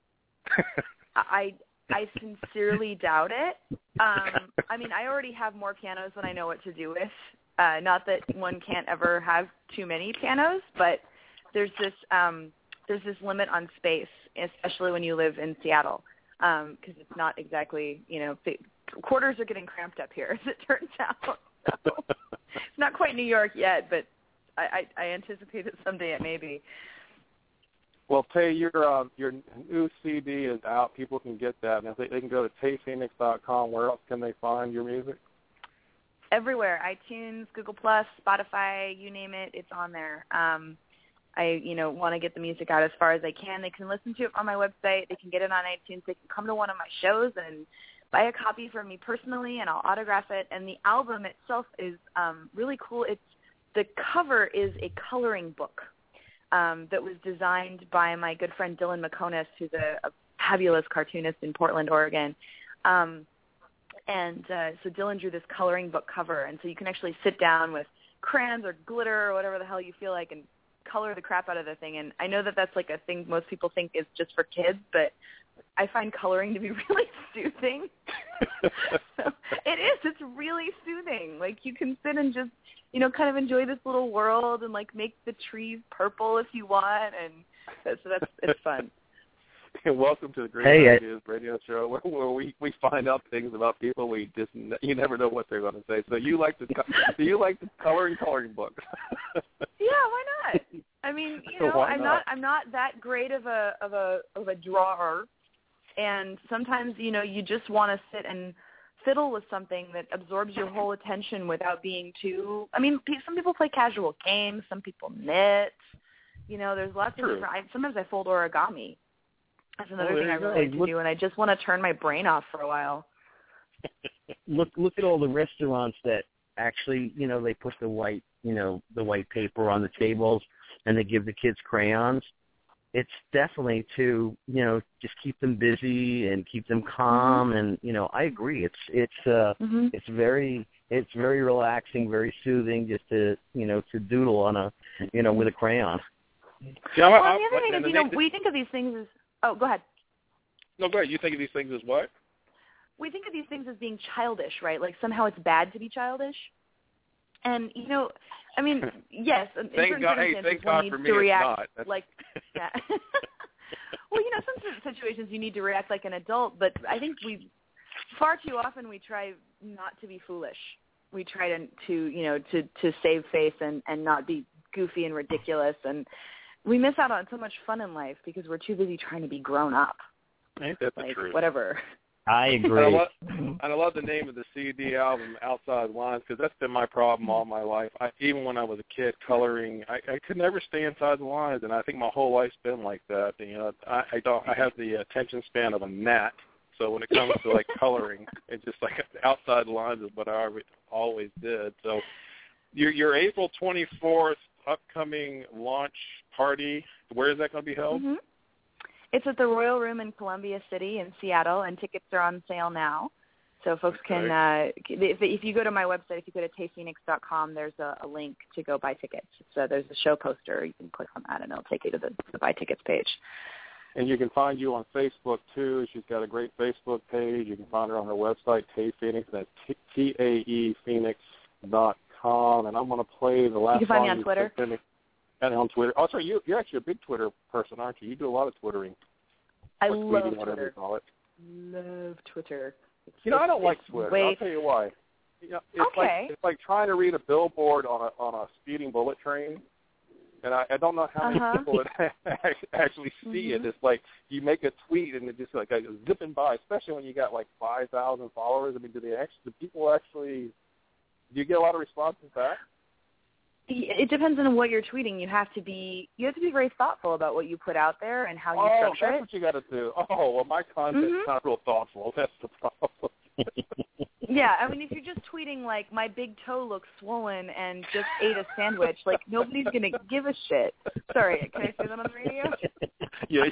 I: I I sincerely doubt it. Um, I mean, I already have more pianos than I know what to do with. Uh, not that one can't ever have too many pianos, but there's this um, there's this limit on space, especially when you live in Seattle. because um, it's not exactly, you know, th- quarters are getting cramped up here, as it turns out. So it's not quite New York yet, but I, I, I anticipate that someday it may be.
C: Well, Tay, your uh, your new C D is out. People can get that, and if they, they can go to tay phoenix dot com. Where else can they find your music?
I: Everywhere, iTunes, Google Plus, Spotify, you name it, it's on there. Um, I, you know, want to get the music out as far as I can. They can listen to it on my website. They can get it on iTunes. They can come to one of my shows and buy a copy from me personally, and I'll autograph it. And the album itself is um, really cool. It's the cover is a coloring book um, that was designed by my good friend Dylan McConis, who's a, a fabulous cartoonist in Portland, Oregon. Um, and uh, so Dylan drew this coloring book cover, and so you can actually sit down with crayons or glitter or whatever the hell you feel like and color the crap out of the thing. And I know that that's like a thing most people think is just for kids, but I find coloring to be really soothing. So it is. It's really soothing. Like you can sit and just, you know, kind of enjoy this little world and like make the trees purple if you want. And so that's, it's fun.
C: Welcome to the Great
D: hey,
C: Ideas Radio Show, where, where we, we find out things about people we just you never know what they're going to say. So you like to do you like to color and coloring books?
I: Yeah, why not? I mean, you know,
C: Why
I: I'm
C: not?
I: not I'm not that great of a of a of a drawer, and sometimes you know you just want to sit and fiddle with something that absorbs your whole attention without being too. I mean, some people play casual games, some people knit. You know, there's lots
C: True.
I: of different. I, sometimes I fold origami. That's another
C: Oh,
I: thing I
C: there you
I: really
C: go.
I: like to do, and I just want to turn my brain off for a while.
D: Look look at all the restaurants that actually, you know, they put the white, you know, the white paper on the tables and they give the kids crayons. It's definitely to, you know, just keep them busy and keep them calm.
I: Mm-hmm.
D: And, you know, I agree. It's it's uh
I: mm-hmm.
D: it's very it's very relaxing, very soothing just to, you know, to doodle on a, you know, with a crayon.
C: Yeah,
I: Well,
C: I,
I: and the other
C: I,
I: thing is,
C: and
I: you know, we think of these things as oh, go ahead.
C: No, go ahead. You think of these things as what?
I: We think of these things as being childish, right? Like somehow it's bad to be childish. And, you know, I mean, yes, in
C: Thank
I: certain
C: God, hey,
I: circumstances
C: thank
I: one
C: God
I: needs
C: for me
I: to
C: it's
I: react
C: not. That's...
I: like that. Well, you know, some situations you need to react like an adult, but I think we far too often we try not to be foolish. We try to, to you know, to, to save face and, and not be goofy and ridiculous, and we miss out on so much fun in life because we're too busy trying to be grown up.
C: Ain't that the
I: like,
C: truth?
I: Whatever.
D: I
C: And
D: agree.
C: I, love, and I love the name of the C D album, Outside Lines, because that's been my problem all my life. I, even when I was a kid coloring, I, I could never stay inside the lines, and I think my whole life's been like that. You know, I, I don't. I have the attention span of a gnat, so when it comes to like coloring, it's just like outside the lines is what I always did. So, your your April twenty-fourth upcoming launch party, where is that going to be held?
I: Mm-hmm. It's at the Royal Room in Columbia City in Seattle, and tickets are on sale now. So folks can, uh, if, if you go to my website, if you go to tay phoenix dot com, there's a, a link to go buy tickets. So there's a show poster. You can click on that, and it'll take you to the, the buy tickets page.
C: And you can find you on Facebook, too. She's got a great Facebook page. You can find her on her website, Tay Phoenix. That's T A E Phoenix dot com. And I'm going to play the last
I: You can find me
C: song
I: on Twitter.
C: you And on Twitter. Oh, sorry, you, you're actually a big Twitter person, aren't you? You do a lot of Twittering.
I: I
C: or
I: love
C: tweeting, whatever
I: Twitter.
C: you call it.
I: Love Twitter. It's,
C: You know, I don't
I: it's,
C: like
I: it's
C: Twitter.
I: way...
C: I'll tell you why. You know, it's
I: Okay.
C: like it's like trying to read a billboard on a on a speeding bullet train, and I, I don't know how many
I: Uh-huh.
C: people would actually see
I: Mm-hmm.
C: it. It's like you make a tweet and it just like goes zipping by, especially when you got like five thousand followers. I mean, do they actually? Do people actually? Do you get a lot of responses back?
I: It depends on what you're tweeting. You have to be you have to be very thoughtful about what you put out there and how you
C: Oh,
I: structure
C: that's
I: it.
C: what you got to do. Oh, well, my content's
I: Mhm.
C: not real thoughtful. That's the problem.
I: Yeah, I mean, if you're just tweeting like my big toe looks swollen and just ate a sandwich, like nobody's gonna give a shit. Sorry, can I say that on the radio?
C: Yeah.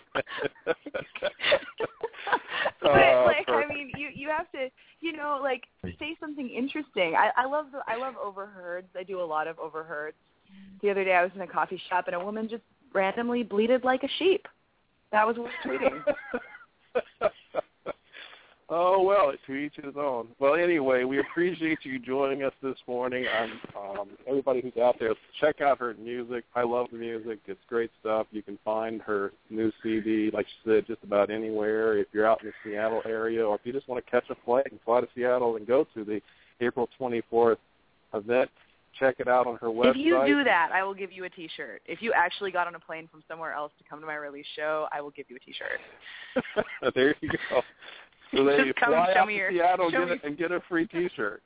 I: But
C: Oh,
I: like, I
C: perfect.
I: mean, you you have to, you know, like say something interesting. I, I love the I love overheards. I do a lot of overheards. The other day I was in a coffee shop and a woman just randomly bleated like a sheep. That was worth tweeting.
C: Oh, well, to each his own. Well, anyway, we appreciate you joining us this morning. I'm, um, everybody who's out there, check out her music. I love the music. It's great stuff. You can find her new C D, like she said, just about anywhere. If you're out in the Seattle area, or if you just want to catch a flight and fly to Seattle and go to the April twenty-fourth event, check it out on her website.
I: If you do that, I will give you a T-shirt. If you actually got on a plane from somewhere else to come to my release show, I will give you a T-shirt.
C: There you go. So they
I: Just come
C: fly
I: show
C: out
I: me
C: to
I: your,
C: Seattle
I: show
C: and get,
I: me.
C: a, and get a free T-shirt.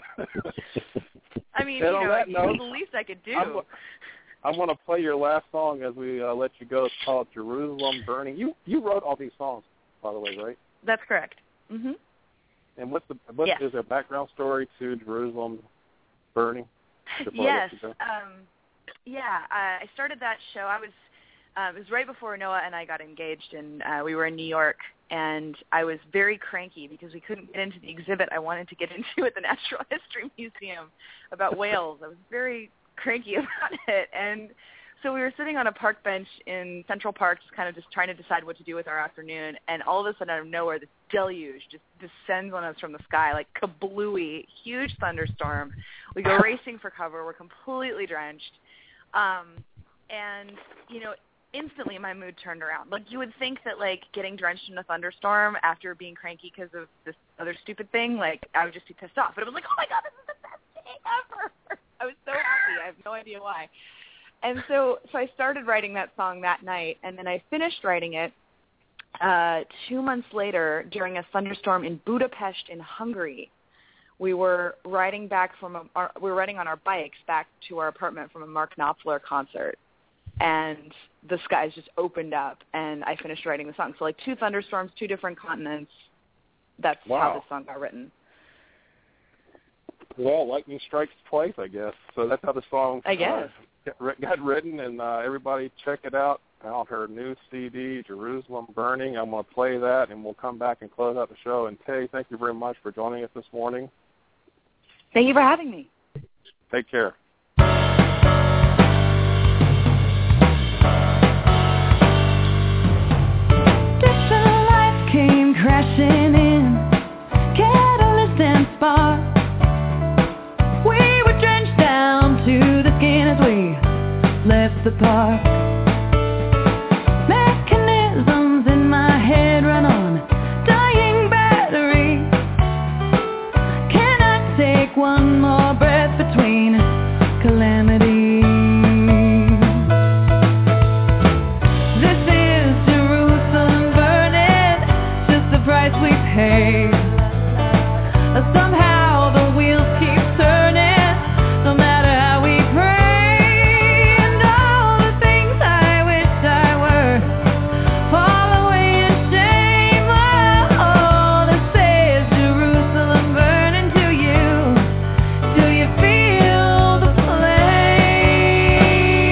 I: I mean,
C: And
I: you
C: on
I: know,
C: that
I: it's
C: note,
I: the least I could do.
C: I'm, I'm going to play your last song as we uh, let you go. It's called Jerusalem Burning. You you wrote all these songs, by the way, right?
I: That's correct. Mhm.
C: And what's the what
I: yes.
C: is there a background story to Jerusalem Burning? before I
I: Yes.
C: let you go?
I: Um, yeah, uh, I started that show. I was uh, it was right before Noah and I got engaged, and uh, we were in New York, and I was very cranky because we couldn't get into the exhibit I wanted to get into at the Natural History Museum about whales. I was very cranky about it, and so we were sitting on a park bench in Central Park, just kind of just trying to decide what to do with our afternoon, and all of a sudden out of nowhere, this deluge just descends on us from the sky, like kablooey, huge thunderstorm. We go racing for cover. We're completely drenched. Um, and, you know, instantly my mood turned around. Like, you would think that, like, getting drenched in a thunderstorm after being cranky because of this other stupid thing, like, I would just be pissed off. But it was like, oh, my God, this is the best thing ever. I was so happy. I have no idea why. And so, so I started writing that song that night, and then I finished writing it uh, two months later during a thunderstorm in Budapest in Hungary. We were riding back from a, our, we were riding on our bikes back to our apartment from a Mark Knopfler concert, and the skies just opened up, and I finished writing the song. So like two thunderstorms, two different continents. That's
C: wow.
I: how the song got written.
C: Well, lightning strikes twice, I guess. So that's how the song
I: I guess.
C: Uh, got written, and uh, everybody check it out on her new C D, Jerusalem Burning. I'm going to play that, and we'll come back and close out the show. And Tay, thank you very much for joining us this morning.
I: Thank you for having me.
C: Take care.
E: Different life came crashing in, catalyst and spark. We were drenched down to the skin as we left the park. Mechanisms in my head run on dying battery. Can I take one more breath between calamities? This is Jerusalem burning, just the price we pay. Somehow the wheels keep turning, no matter how we pray. And all the things I wish I were fall away in shame. Oh, this is Jerusalem burning to you. Do you feel the flame?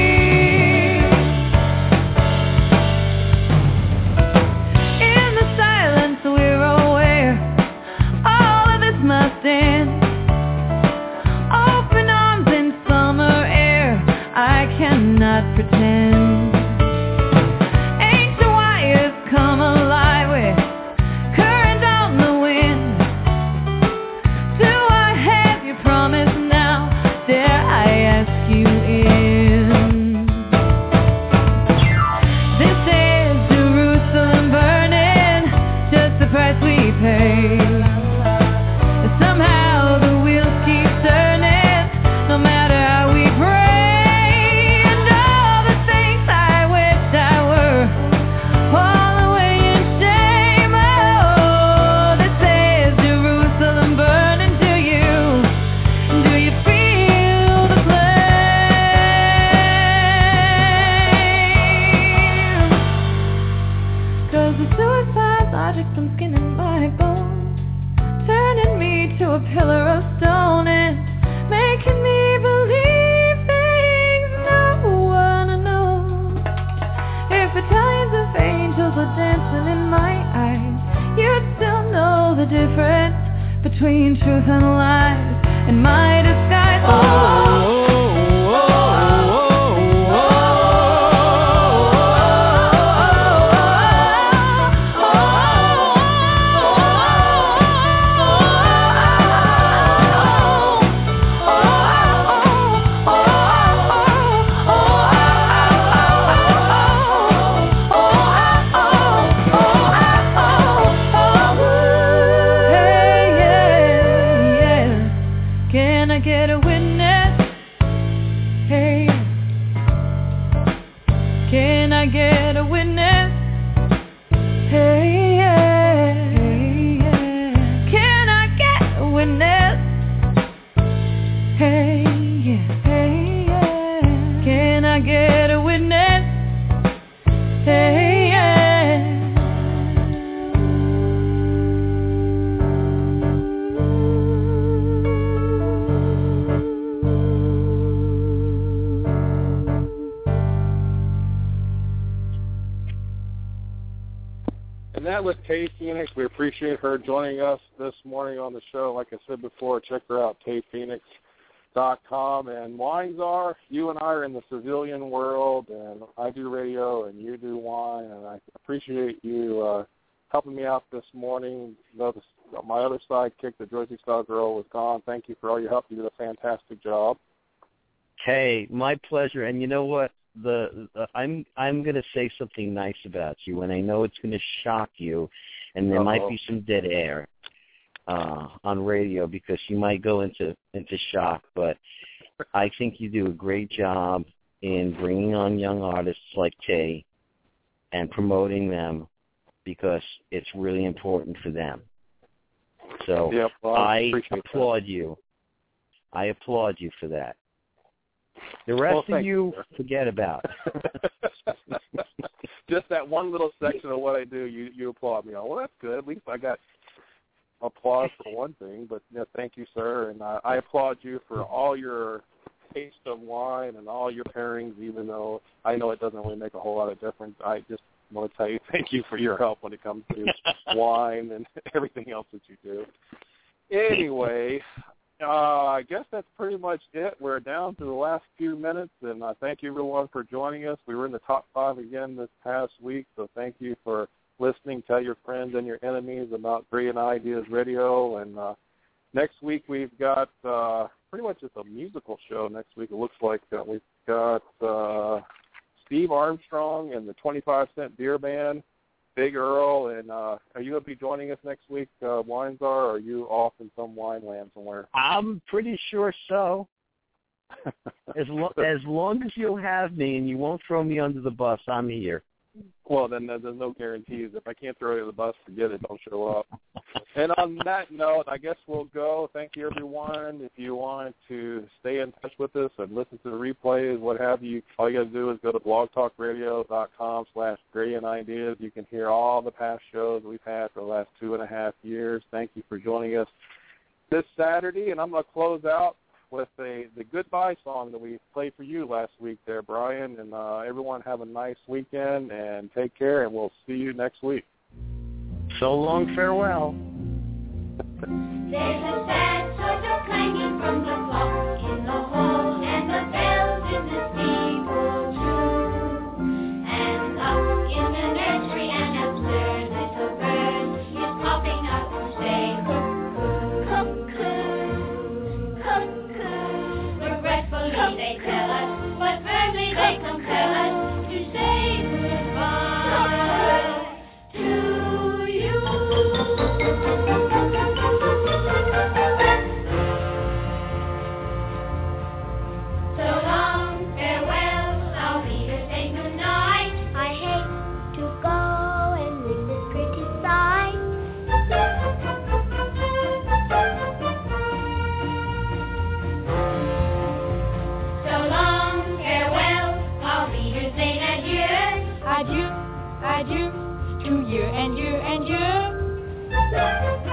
E: In the silence we're aware all of this must end. Open arms in summer air, I cannot pretend. Ancient wires come alive with current on the wind. Do I have your promise now? Dare I ask you in? This is Jerusalem burning, just the price we pay. Somehow the wheels keep turning, no matter how we pray. And all the things I wish I were fall away in shame. Oh, this is Jerusalem burning to you. Do you feel the flame? 'Cause the suicide logic from skin and my bones, turning me to a pillar of stone and making me believe things no one knows. If battalions of angels were dancing in my eyes, you'd still know the difference between truth and lies in my disguise. Oh,
C: met with Tay Phoenix. We appreciate her joining us this morning on the show. Like I said before, check her out, tay phoenix dot com. And Wine Czar, you and I are in the civilian world, and I do radio and you do wine, and I appreciate you uh, helping me out this morning. You know, the, my other sidekick, the Jersey Style Girl, was gone. Thank you for all your help. You did a fantastic job.
D: Hey, my pleasure. And you know what? The, the I'm I'm going to say something nice about you, and I know it's going to shock you, and there Uh-oh. might be some dead air uh, on radio because you might go into into shock. But I think you do a great job in bringing on young artists like Tay and promoting them because it's really important for them. So
C: yep, well,
D: I,
C: I
D: applaud
C: that.
D: you. I applaud you for that. The rest
C: well,
D: of you,
C: you
D: forget about.
C: Just that one little section of what I do, you, you applaud me on. Well, that's good. At least I got applause for one thing. But yeah, thank you, sir. And uh, I applaud you for all your taste of wine and all your pairings, even though I know it doesn't really make a whole lot of difference. I just want to tell you thank you for your help when it comes to wine and everything else that you do. Anyway, Uh, I guess that's pretty much it. We're down to the last few minutes, and I uh, thank you, everyone, for joining us. We were in the top five again this past week, so thank you for listening. Tell your friends and your enemies about Brilliant Ideas Radio. And uh, next week we've got uh, pretty much just a musical show next week. It looks like uh, we've got uh, Steve Armstrong and the twenty-five cent Beer Band, Big Earl, and uh, are you going to be joining us next week, uh, Wine Czar, or are you off in some wine land somewhere?
D: I'm pretty sure so. as, lo- as long as you'll have me and you won't throw me under the bus, I'm here.
C: Well, then there's no guarantees. If I can't throw you under the bus, forget it. Don't show up. And on that note, I guess we'll go. Thank you, everyone. If you want to stay in touch with us and listen to the replays, what have you, all you got to do is go to blogtalkradio.com slash Brilliant Ideas. You can hear all the past shows we've had for the last two and a half years. Thank you for joining us this Saturday. And I'm going to close out with a, the goodbye song that we played for you last week there, Brian. And uh, everyone have a nice weekend and take care, and we'll see you next week.
D: So long, farewell.
E: There's a sad sort of clanging from the clock in the hall, and the bells in the steeple too. And up in the nursery an absurd little bird is popping up to say cuckoo, cuckoo, cuckoo. Regretfully they tell us, but firmly they compel us to say goodbye to you. So long, farewell, our readers say goodnight. I hate to go and leave this pretty sight. So long, farewell, our readers say adieu. Adieu, adieu, to you and you and you.